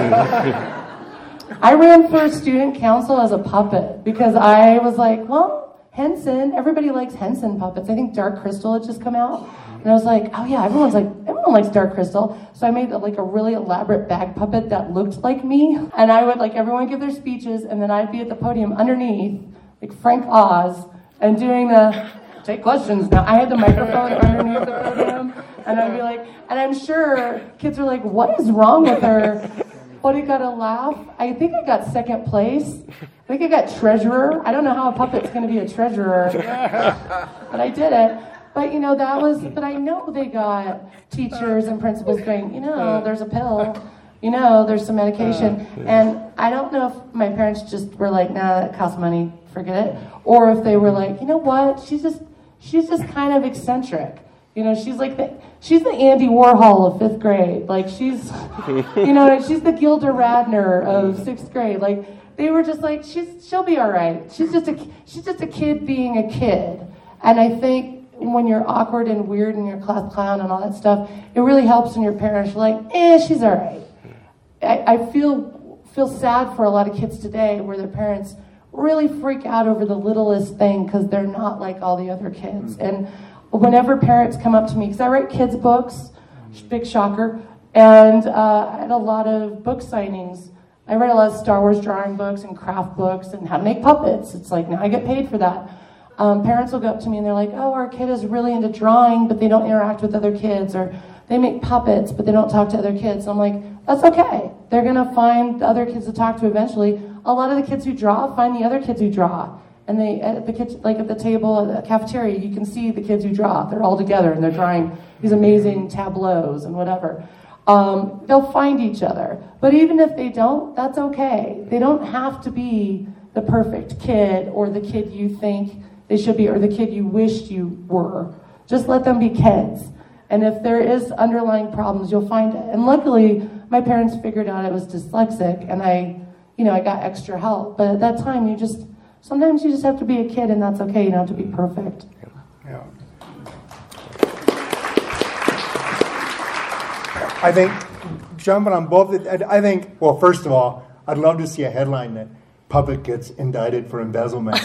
I ran for student council as a puppet because I was like, well, Henson, everybody likes Henson puppets. I think Dark Crystal had just come out. And I was like, oh yeah, everyone likes Dark Crystal. So I made a really elaborate bag puppet that looked like me. And I would everyone give their speeches, and then I'd be at the podium underneath, like Frank Oz, and doing the take questions. Now I had the microphone underneath the podium, and I'd be like, and I'm sure kids are like, what is wrong with her? But he got a laugh. I think I got second place. I think I got treasurer. I don't know how a puppet's going to be a treasurer, but I did it. But but I know they got teachers and principals going, there's a pill, there's some medication. And I don't know if my parents just were like, nah, that costs money, forget it. Or if they were like, you know what, she's just kind of eccentric. She's the Andy Warhol of 5th grade. Like, she's the Gilda Radner of 6th grade. Like, they were just like, she'll be all right. She's just a kid being a kid. And I think when you're awkward and weird and you're class clown and all that stuff, it really helps when your parents are like, she's all right. I feel sad for a lot of kids today where their parents really freak out over the littlest thing because they're not like all the other kids. And whenever parents come up to me, because I write kids' books, big shocker, and I had a lot of book signings. I read a lot of Star Wars drawing books and craft books and how to make puppets. It's like, now I get paid for that. Parents will go up to me and they're like, oh, our kid is really into drawing, but they don't interact with other kids, or they make puppets, but they don't talk to other kids. And I'm like, that's okay. They're going to find other kids to talk to eventually. A lot of the kids who draw find the other kids who draw. And they, at the kitchen, like at the table, at the cafeteria, you can see the kids who draw. They're all together and they're drawing these amazing tableaus and whatever. They'll find each other. But even if they don't, that's okay. They don't have to be the perfect kid or the kid you think they should be or the kid you wished you were. Just let them be kids. And if there is underlying problems, you'll find it. And luckily, my parents figured out I was dyslexic, and I got extra help. But at that time, sometimes you just have to be a kid, and that's okay. You don't have to be perfect. Yeah. I think, jumping on both, I think, well, first of all, I'd love to see a headline that puppet gets indicted for embezzlement.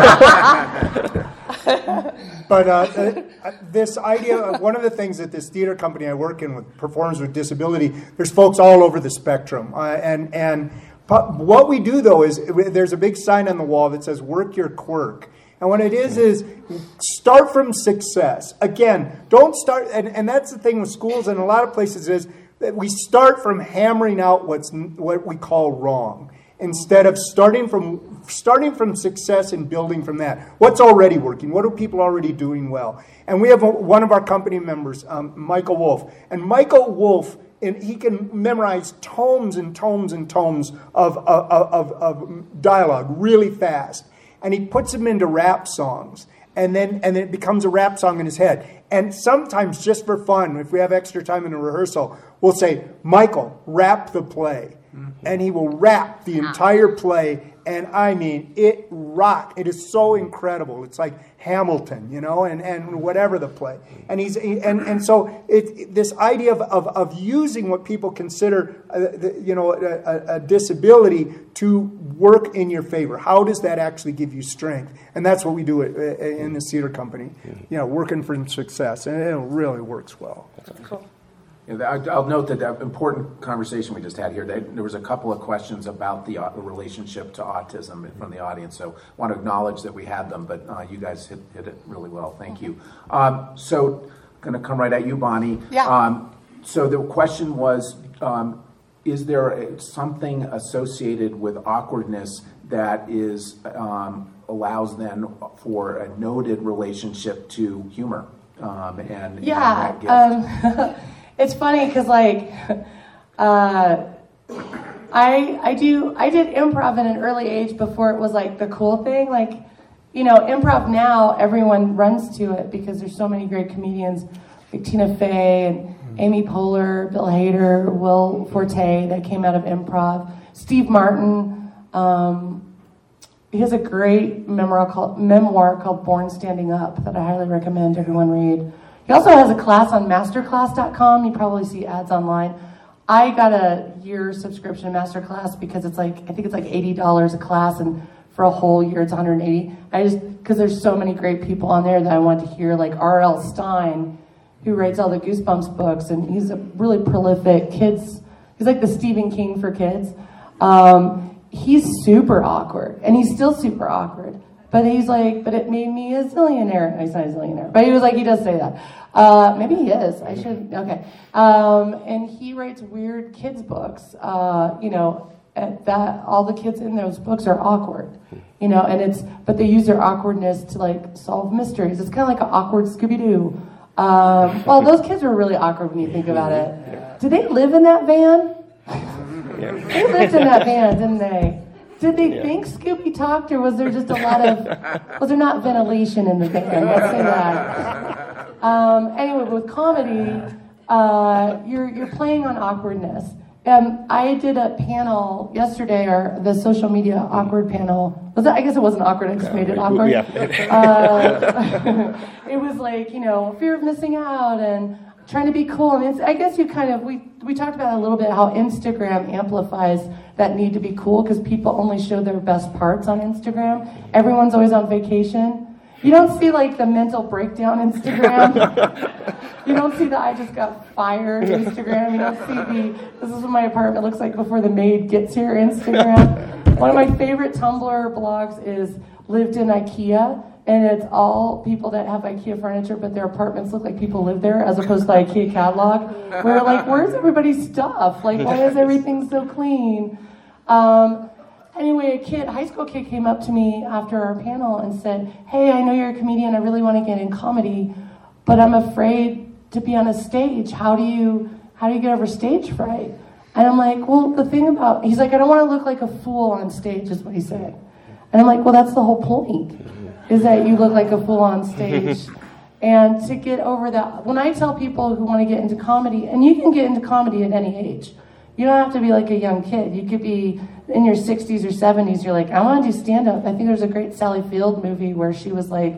But this idea, one of the things that this theater company I work in with performers with disability, there's folks all over the spectrum. What we do, though, is there's a big sign on the wall that says, work your quirk. And what it is start from success. Again, don't start, and that's the thing with schools and a lot of places is that we start from hammering out what we call wrong, instead of starting from success and building from that. What's already working? What are people already doing well? And we have one of our company members, Michael Wolf. And Michael Wolf, he can memorize tomes and tomes and tomes of dialogue really fast. And he puts them into rap songs. And then it becomes a rap song in his head. And sometimes, just for fun, if we have extra time in a rehearsal, we'll say, Michael, rap the play. And he will rap the entire play, and I mean, it rocked. It is so incredible. It's like Hamilton, and whatever the play. And so this idea of using what people consider, a disability to work in your favor. How does that actually give you strength? And that's what we do in the theater company. Working for success, and it really works well. Cool. I'll note that important conversation we just had here, there was a couple of questions about the relationship to autism from the audience, so I want to acknowledge that we had them, but you guys hit it really well. Thank you. So I'm going to come right at you, Bonnie. Yeah. So the question was, is there something associated with awkwardness that allows then for a noted relationship to humor? And that gift? It's funny because I did improv at an early age before it was like the cool thing. Improv now, everyone runs to it because there's so many great comedians like Tina Fey and Amy Poehler, Bill Hader, Will Forte that came out of improv. Steve Martin, he has a great memoir called Born Standing Up that I highly recommend everyone read. He also has a class on masterclass.com. You probably see ads online. I got a year subscription to Masterclass because I think it's like $80 a class, and for a whole year it's $180. Because there's so many great people on there that I want to hear, like R.L. Stine, who writes all the Goosebumps books, and he's a really prolific he's like the Stephen King for kids. He's super awkward, and he's still super awkward. But he's like, but it made me a zillionaire. No, he's not a zillionaire. But he was like, he does say that. Maybe he is. I should, okay. And he writes weird kids' books, that all the kids in those books are awkward, but they use their awkwardness to solve mysteries. It's kind of like an awkward Scooby-Doo. Well, those kids were really awkward when you think about it. Yeah. Did they live in that van? Yeah. They lived in that van, didn't they? Did they think Scooby talked, or was there just was there not ventilation in the van? Let's say that. Anyway, with comedy, you're playing on awkwardness. I did a panel yesterday, or the social media awkward panel. I guess it wasn't awkward, I just made it awkward. Yeah. It was fear of missing out and trying to be cool. And I guess we talked about a little bit how Instagram amplifies that need to be cool, because people only show their best parts on Instagram. Everyone's always on vacation. You don't see the mental breakdown Instagram. You don't see the I just got fired Instagram. You don't see this is what my apartment looks like before the maid gets here Instagram. One of my favorite Tumblr blogs is Lived in IKEA. And it's all people that have IKEA furniture, but their apartments look like people live there, as opposed to the IKEA catalog. We're like, where's everybody's stuff? Why is everything so clean? Anyway, a high school kid came up to me after our panel and said, hey, I know you're a comedian. I really want to get in comedy, but I'm afraid to be on a stage. How do you get over stage fright? And I'm like, well, he's like, I don't want to look like a fool on stage, is what he said. And I'm like, well, that's the whole point. Is that you look like a fool on stage. And to get over that, when I tell people who want to get into comedy, and you can get into comedy at any age. You don't have to be like a young kid. You could be in your 60s or 70s. You're like, I want to do stand-up. I think there's a great Sally Field movie where she was like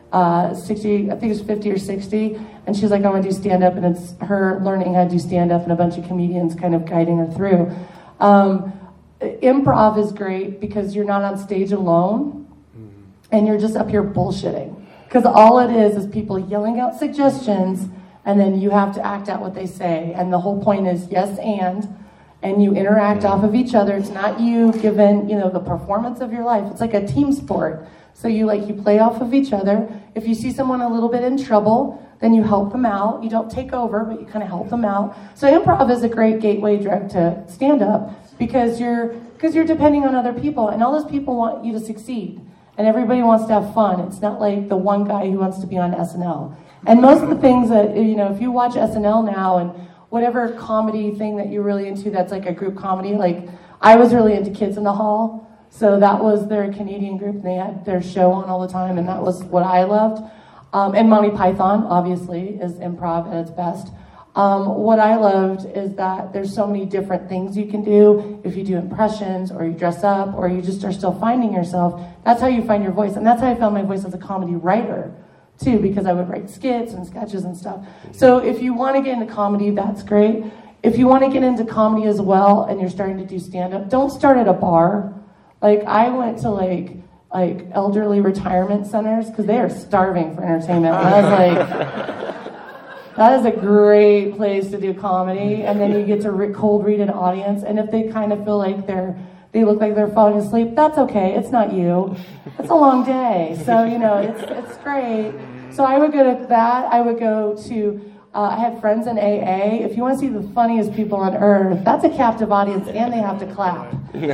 60, I think it's 50 or 60, and she's like, I want to do stand-up, and it's her learning how to do stand-up and a bunch of comedians kind of guiding her through. Improv is great because you're not on stage alone, and you're just up here bullshitting. Because all it is people yelling out suggestions, and then you have to act out what they say. And the whole point is yes and you interact off of each other. It's not you given, the performance of your life. It's like a team sport. So you play off of each other. If you see someone a little bit in trouble, then you help them out. You don't take over, but you kind of help them out. So improv is a great gateway drug to stand up because you're depending on other people, and all those people want you to succeed. And everybody wants to have fun. It's not like the one guy who wants to be on SNL. And most of the things that, if you watch SNL now and whatever comedy thing that you're really into that's like a group comedy, like I was really into Kids in the Hall. So that was their Canadian group, and they had their show on all the time, and that was what I loved. And Monty Python, obviously, is improv at its best. What I loved is that there's so many different things you can do. If you do impressions, or you dress up, or you just are still finding yourself, that's how you find your voice. And that's how I found my voice as a comedy writer, too, because I would write skits and sketches and stuff. So if you want to get into comedy, that's great. If you want to get into comedy as well, and you're starting to do stand-up, don't start at a bar. Like, I went to, like elderly retirement centers, because they are starving for entertainment. And I was like, that is a great place to do comedy. And then you get to cold read an audience. And if they kind of feel like they look like they're falling asleep, that's okay. It's not you. It's a long day. So, it's great. So I would go to that. I would go to, I had friends in AA. If you want to see the funniest people on earth, that's a captive audience, and they have to clap.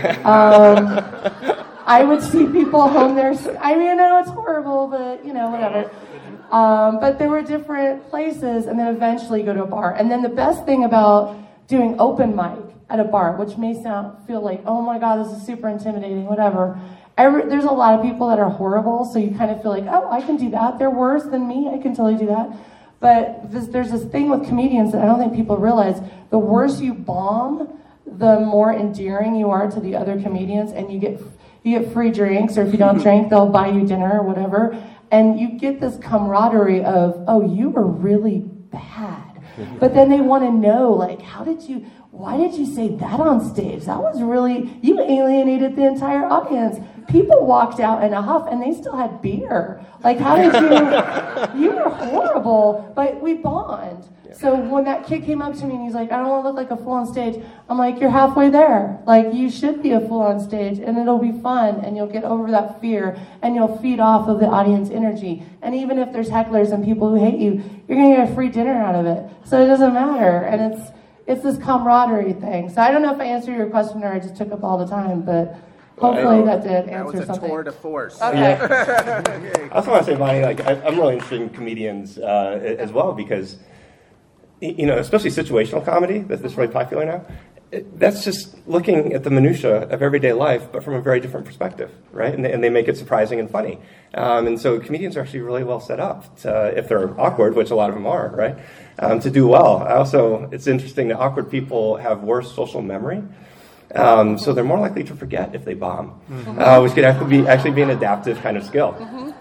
I would see people hone their, I know it's horrible, but, whatever. But there were different places, and then eventually go to a bar. And then the best thing about doing open mic at a bar, which may feel like, oh my God, this is super intimidating, whatever. There's a lot of people that are horrible, so you kind of feel like, oh, I can do that. They're worse than me. I can totally do that. But there's this thing with comedians that I don't think people realize. The worse you bomb, the more endearing you are to the other comedians, and you get free drinks, or if you don't drink, they'll buy you dinner or whatever. And you get this camaraderie of, oh, you were really bad. But then they want to know, like, why did you say that on stage? That was really, you alienated the entire audience. People walked out in a huff, and they still had beer. Like, how did you were horrible, but we bond. So when that kid came up to me and he's like, I don't want to look like a fool on stage, I'm like, you're halfway there. Like, you should be a fool on stage, and it'll be fun, and you'll get over that fear, and you'll feed off of the audience energy. And even if there's hecklers and people who hate you, you're going to get a free dinner out of it. So it doesn't matter, and it's this camaraderie thing. So I don't know if I answered your question or I just took up all the time, but hopefully that did answer something. That was a tour de force. Okay. I also want to say, Bonnie, I'm really interested in comedians as well, because, especially situational comedy that's really popular now. That's just looking at the minutia of everyday life, but from a very different perspective, right? And they make it surprising and funny. And so comedians are actually really well set up to, if they're awkward, which a lot of them are, right? To do well. It's interesting that awkward people have worse social memory. So they're more likely to forget if they bomb, which could actually be an adaptive kind of skill.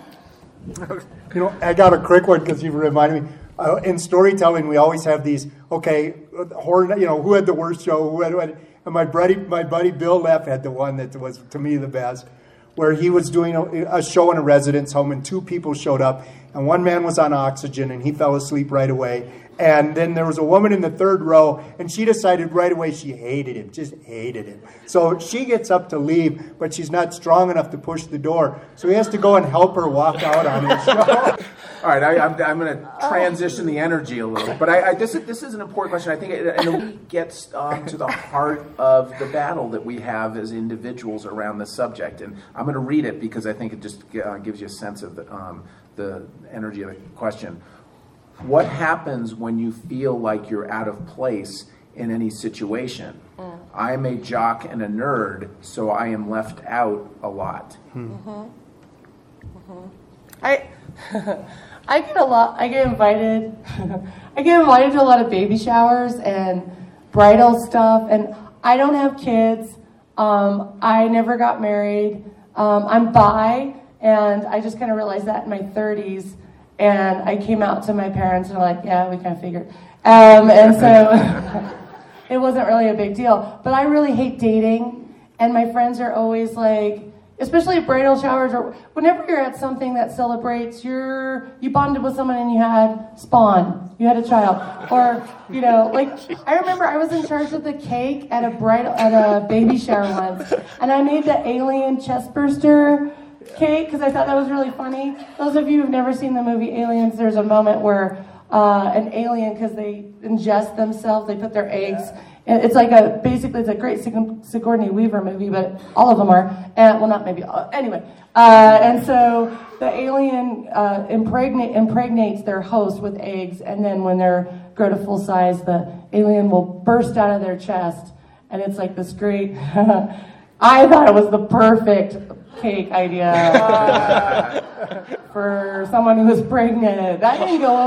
I got a quick one because you reminded me. In storytelling, we always have these. Okay, who had the worst show? And my buddy Bill Leff had the one that was to me the best, where he was doing a show in a residence home, and two people showed up, and one man was on oxygen, and he fell asleep right away. And then there was a woman in the third row, and she decided right away she hated him, just hated him. So she gets up to leave, but she's not strong enough to push the door. So he has to go and help her walk out on his show. All right, I'm going to transition the energy a little, but this is an important question. I think it gets to the heart of the battle that we have as individuals around this subject. And I'm going to read it because I think it just gives you a sense of the energy of the question. What happens when you feel like you're out of place in any situation? I am a jock and a nerd, so I am left out a lot. I get invited to a lot of baby showers and bridal stuff, and I don't have kids. I never got married. I'm bi, And I just kind of realized that in my 30s. And I came out to my parents and they're like, yeah, we kind of figured. And so it wasn't really a big deal. But I really hate dating. And my friends are always like, especially at bridal showers or whenever you're at something that celebrates, you bonded with someone and you had spawn, you had a child, or like I remember I was in charge of the cake at a baby shower once, and I made the alien chest burster cake because I thought that was really funny. Those of you who've never seen the movie Aliens, there's a moment where an alien, because they ingest themselves, they put their eggs. It's like basically it's a great Sigourney Weaver movie, but all of them are, well, not maybe, anyway. And so the alien impregnates their host with eggs, and then when they're grow to full size, the alien will burst out of their chest, and it's like this great, I thought it was the perfect cake idea for someone who was pregnant. That didn't go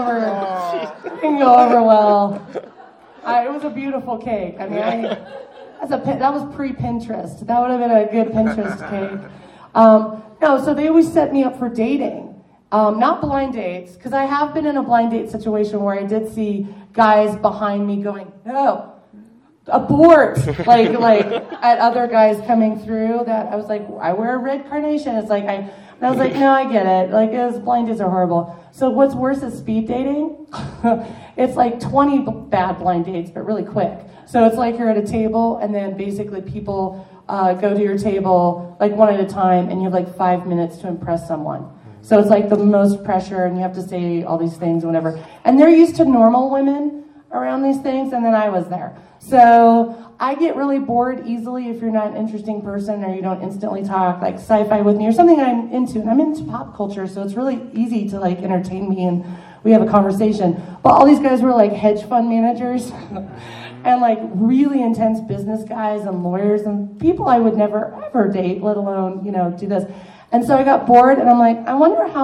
over well. It was a beautiful cake. I mean, that was pre-Pinterest. That would have been a good Pinterest cake. No, so they always set me up for dating, not blind dates, because I have been in a blind date situation where I did see guys behind me going, no, abort, like at other guys coming through. That I was like, I wear a red carnation. It's like and I was like, no, I get it. Like, blind dates are horrible. So what's worse is speed dating. It's like 20 bad blind dates, but really quick. So it's like you're at a table, and then basically people go to your table like one at a time, and you have like 5 minutes to impress someone. So it's like the most pressure, and you have to say all these things, whatever. And they're used to normal women around these things, and then I was there. So I get really bored easily if you're not an interesting person or you don't instantly talk like sci-fi with me or something I'm into. And I'm into pop culture, so it's really easy to like entertain me and we have a conversation. But all these guys were like hedge fund managers and like really intense business guys and lawyers and people I would never ever date, let alone, do this. And so I got bored and I'm like, I wonder how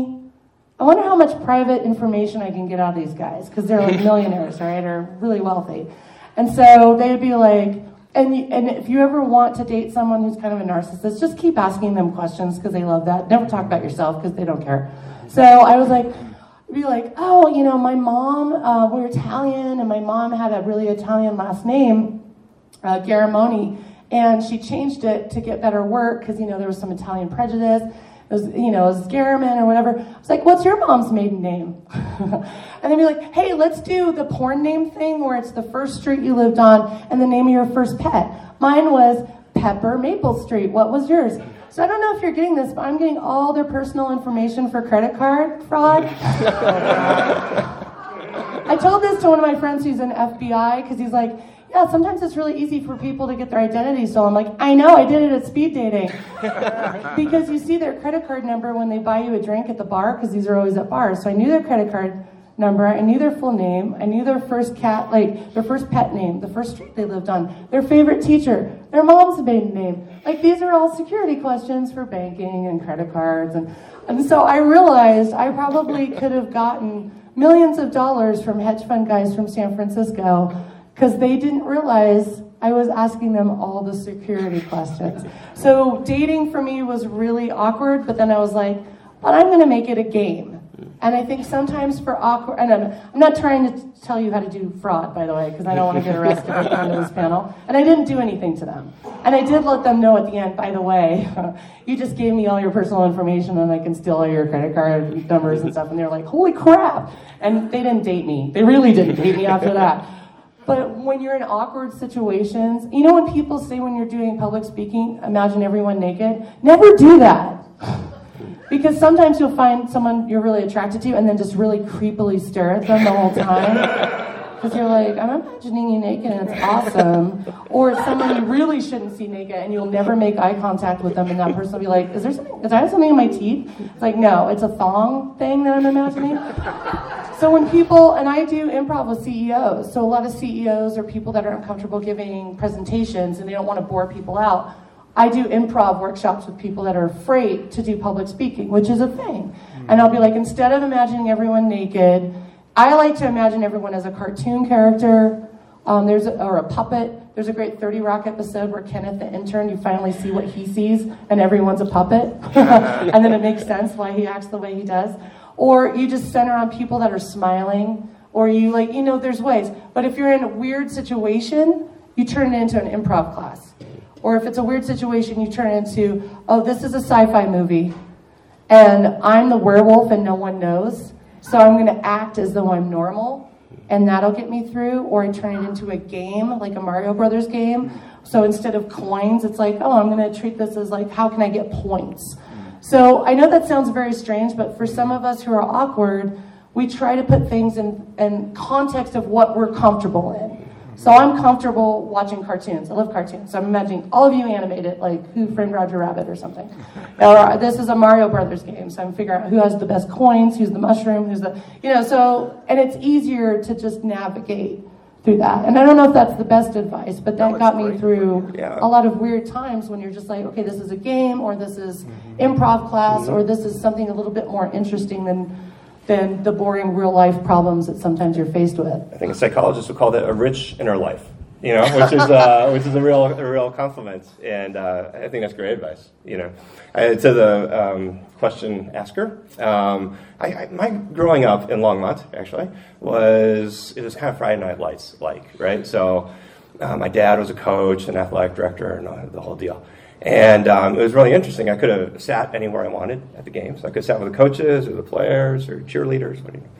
much private information I can get out of these guys, because they're like millionaires, right, or really wealthy. And so they'd be like, and if you ever want to date someone who's kind of a narcissist, just keep asking them questions because they love that. Never talk about yourself because they don't care. So I was like, be like, oh, my mom, we're Italian, and my mom had a really Italian last name, Garamoni, and she changed it to get better work because, there was some Italian prejudice. It was Garriman or whatever. I was like, what's your mom's maiden name? And they'd be like, hey, let's do the porn name thing where it's the first street you lived on and the name of your first pet. Mine was Pepper Maple Street. What was yours? So I don't know if you're getting this, but I'm getting all their personal information for credit card fraud. I told this to one of my friends who's in FBI because he's like, yeah, sometimes it's really easy for people to get their identity stolen. I'm like, I know, I did it at speed dating. Because you see their credit card number when they buy you a drink at the bar, because these are always at bars. So I knew their credit card number, I knew their full name, I knew their first their first pet name, the first street they lived on, their favorite teacher, their mom's maiden name. Like, these are all security questions for banking and credit cards. And so I realized I probably could have gotten millions of dollars from hedge fund guys from San Francisco, because they didn't realize I was asking them all the security questions. So dating for me was really awkward, but then I was like, but I'm going to make it a game. And I think sometimes for awkward, and I'm not trying to tell you how to do fraud, by the way, because I don't want to get arrested at the end of this panel. And I didn't do anything to them. And I did let them know at the end, by the way, you just gave me all your personal information and I can steal all your credit card numbers and stuff. And they were like, holy crap. And they didn't date me. They really didn't date me after that. But when you're in awkward situations, when people say when you're doing public speaking, imagine everyone naked, never do that. Because sometimes you'll find someone you're really attracted to and then just really creepily stare at them the whole time. Because you're like, I'm imagining you naked and it's awesome. Or it's someone you really shouldn't see naked and you'll never make eye contact with them and that person will be like, is I have something in my teeth? It's like, no, it's a thong thing that I'm imagining. So when people, and I do improv with CEOs, so a lot of CEOs are people that are uncomfortable giving presentations and they don't want to bore people out. I do improv workshops with people that are afraid to do public speaking, which is a thing. And I'll be like, instead of imagining everyone naked, I like to imagine everyone as a cartoon character, or a puppet. There's a great 30 Rock episode where Kenneth, the intern, you finally see what he sees, and everyone's a puppet. And then it makes sense why he acts the way he does. Or you just center on people that are smiling, or you there's ways. But if you're in a weird situation, you turn it into an improv class. Or if it's a weird situation, you turn it into, oh, this is a sci-fi movie, and I'm the werewolf and no one knows, so I'm going to act as though I'm normal, and that'll get me through. Or I turn it into a game, like a Mario Brothers game. So instead of coins, it's like, oh, I'm going to treat this as like, how can I get points? So I know that sounds very strange, but for some of us who are awkward, we try to put things in context of what we're comfortable in. So I'm comfortable watching cartoons. I love cartoons. So I'm imagining all of you animated, like Who Framed Roger Rabbit or something. Or this is a Mario Brothers game. So I'm figuring out who has the best coins, who's the mushroom, who's the, and it's easier to just navigate through that. And I don't know if that's the best advice, but that got me through a lot of weird times when you're just like, okay, this is a game, or this is improv class, or this is something a little bit more interesting than the boring real life problems that sometimes you're faced with. I think a psychologist would call that a rich inner life, which is a real compliment, and I think that's great advice. To the question asker, my growing up in Longmont actually was kind of Friday Night Lights like, right? So my dad was a coach, an athletic director, and the whole deal. And it was really interesting. I could have sat anywhere I wanted at the games. I could have sat with the coaches or the players or cheerleaders.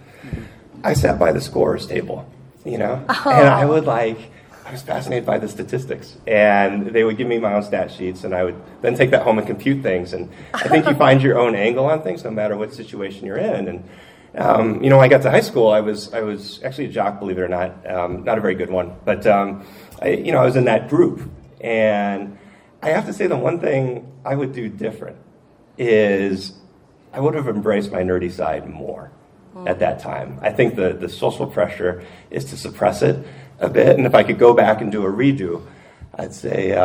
I sat by the scorer's table, and I was fascinated by the statistics. And they would give me my own stat sheets, and I would then take that home and compute things. And I think you find your own angle on things no matter what situation you're in. And when I got to high school, I was actually a jock, believe it or not. Not a very good one, but I was in that group. And I have to say the one thing I would do different is I would have embraced my nerdy side more at that time. I think the social pressure is to suppress it a bit, and if I could go back and do a redo, I'd say,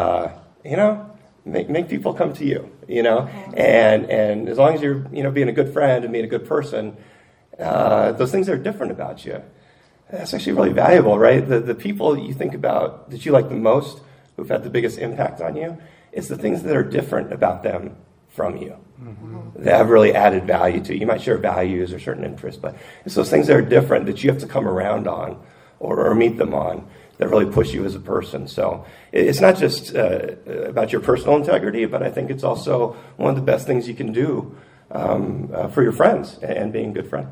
make people come to you, and as long as you're, being a good friend and being a good person, those things that are different about you, that's actually really valuable, right? The people you think about that you like the most, who've had the biggest impact on you, it's the things that are different about them from you that have really added value to you. You might share values or certain interests, but it's those things that are different that you have to come around on or meet them on that really push you as a person. So it's not just about your personal integrity, but I think it's also one of the best things you can do for your friends and being a good friend.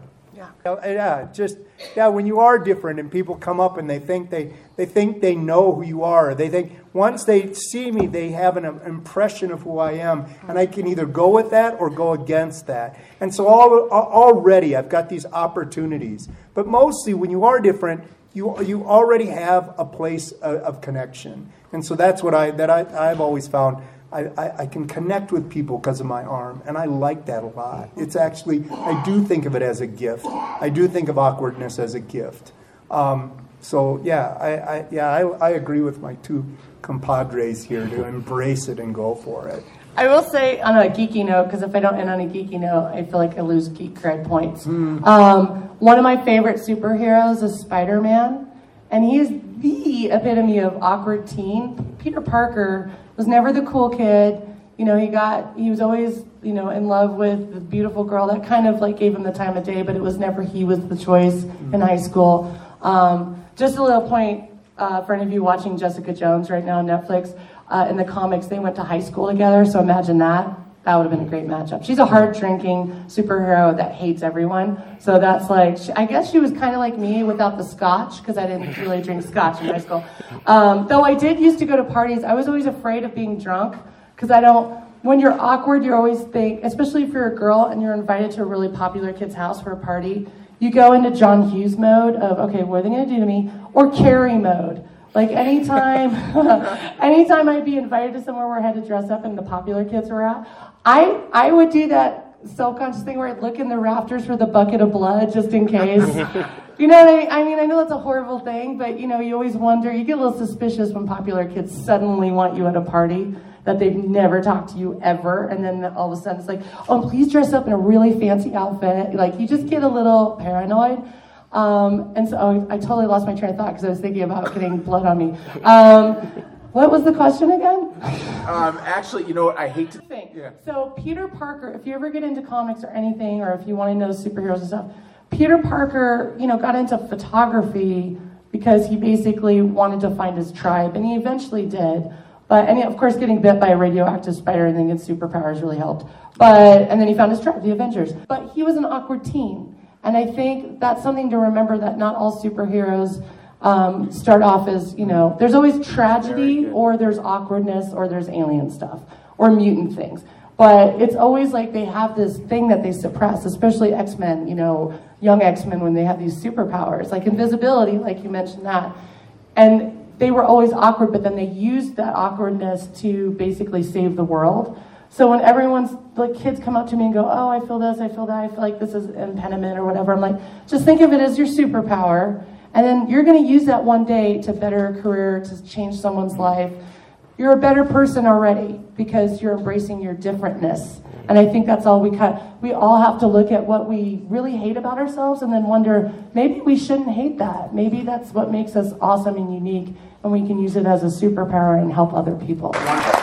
When you are different and people come up and they think they know who you are, they think once they see me, they have an impression of who I am, and I can either go with that or go against that. And so already I've got these opportunities. But mostly when you are different, you already have a place of connection. And so that's what I've always found. I can connect with people because of my arm, and I like that a lot. It's actually, I do think of it as a gift. I do think of awkwardness as a gift. I agree with my two compadres here to embrace it and go for it. I will say on a geeky note, because if I don't end on a geeky note, I feel like I lose geek cred points. One of my favorite superheroes is Spider-Man, and he is the epitome of awkward teen. Peter Parker was never the cool kid. He was always, in love with the beautiful girl that kind of like gave him the time of day, but it was never he was the choice in high school. Just a little point for any of you watching Jessica Jones right now on Netflix. In the comics, they went to high school together, so imagine that. That would have been a great matchup. She's a hard-drinking superhero that hates everyone. So that's like, I guess she was kind of like me without the scotch, because I didn't really drink scotch in high school. Though I did used to go to parties. I was always afraid of being drunk, because when you're awkward, you always think, especially if you're a girl and you're invited to a really popular kid's house for a party, you go into John Hughes mode of, okay, what are they going to do to me? Or Carrie mode. Like anytime I'd be invited to somewhere where I had to dress up and the popular kids were at, I would do that self-conscious thing where I'd look in the rafters for the bucket of blood just in case. You know what I mean? I know that's a horrible thing, but you always wonder, you get a little suspicious when popular kids suddenly want you at a party that they've never talked to you ever, and then all of a sudden it's like, oh, please dress up in a really fancy outfit. Like, you just get a little paranoid. And so I totally lost my train of thought because I was thinking about getting blood on me. What was the question again? Actually, you know what? I hate to Thing. Yeah. So Peter Parker, if you ever get into comics or anything, or if you want to know superheroes and stuff, Peter Parker, got into photography because he basically wanted to find his tribe, and he eventually did. And of course, getting bit by a radioactive spider and then getting superpowers really helped. And then he found his tribe, the Avengers. But he was an awkward teen, and I think that's something to remember, that not all superheroes start off as, there's always tragedy, or there's awkwardness, or there's alien stuff, or mutant things. But it's always like they have this thing that they suppress, especially X-Men, young X-Men, when they have these superpowers, like invisibility, like you mentioned that. And they were always awkward, but then they used that awkwardness to basically save the world. So when kids come up to me and go, oh, I feel this, I feel that, I feel like this is impediment or whatever, I'm like, just think of it as your superpower. And then you're going to use that one day to better a career, to change someone's life. You're a better person already because you're embracing your differentness. And I think that's all we all have to look at what we really hate about ourselves and then wonder, maybe we shouldn't hate that. Maybe that's what makes us awesome and unique, and we can use it as a superpower and help other people.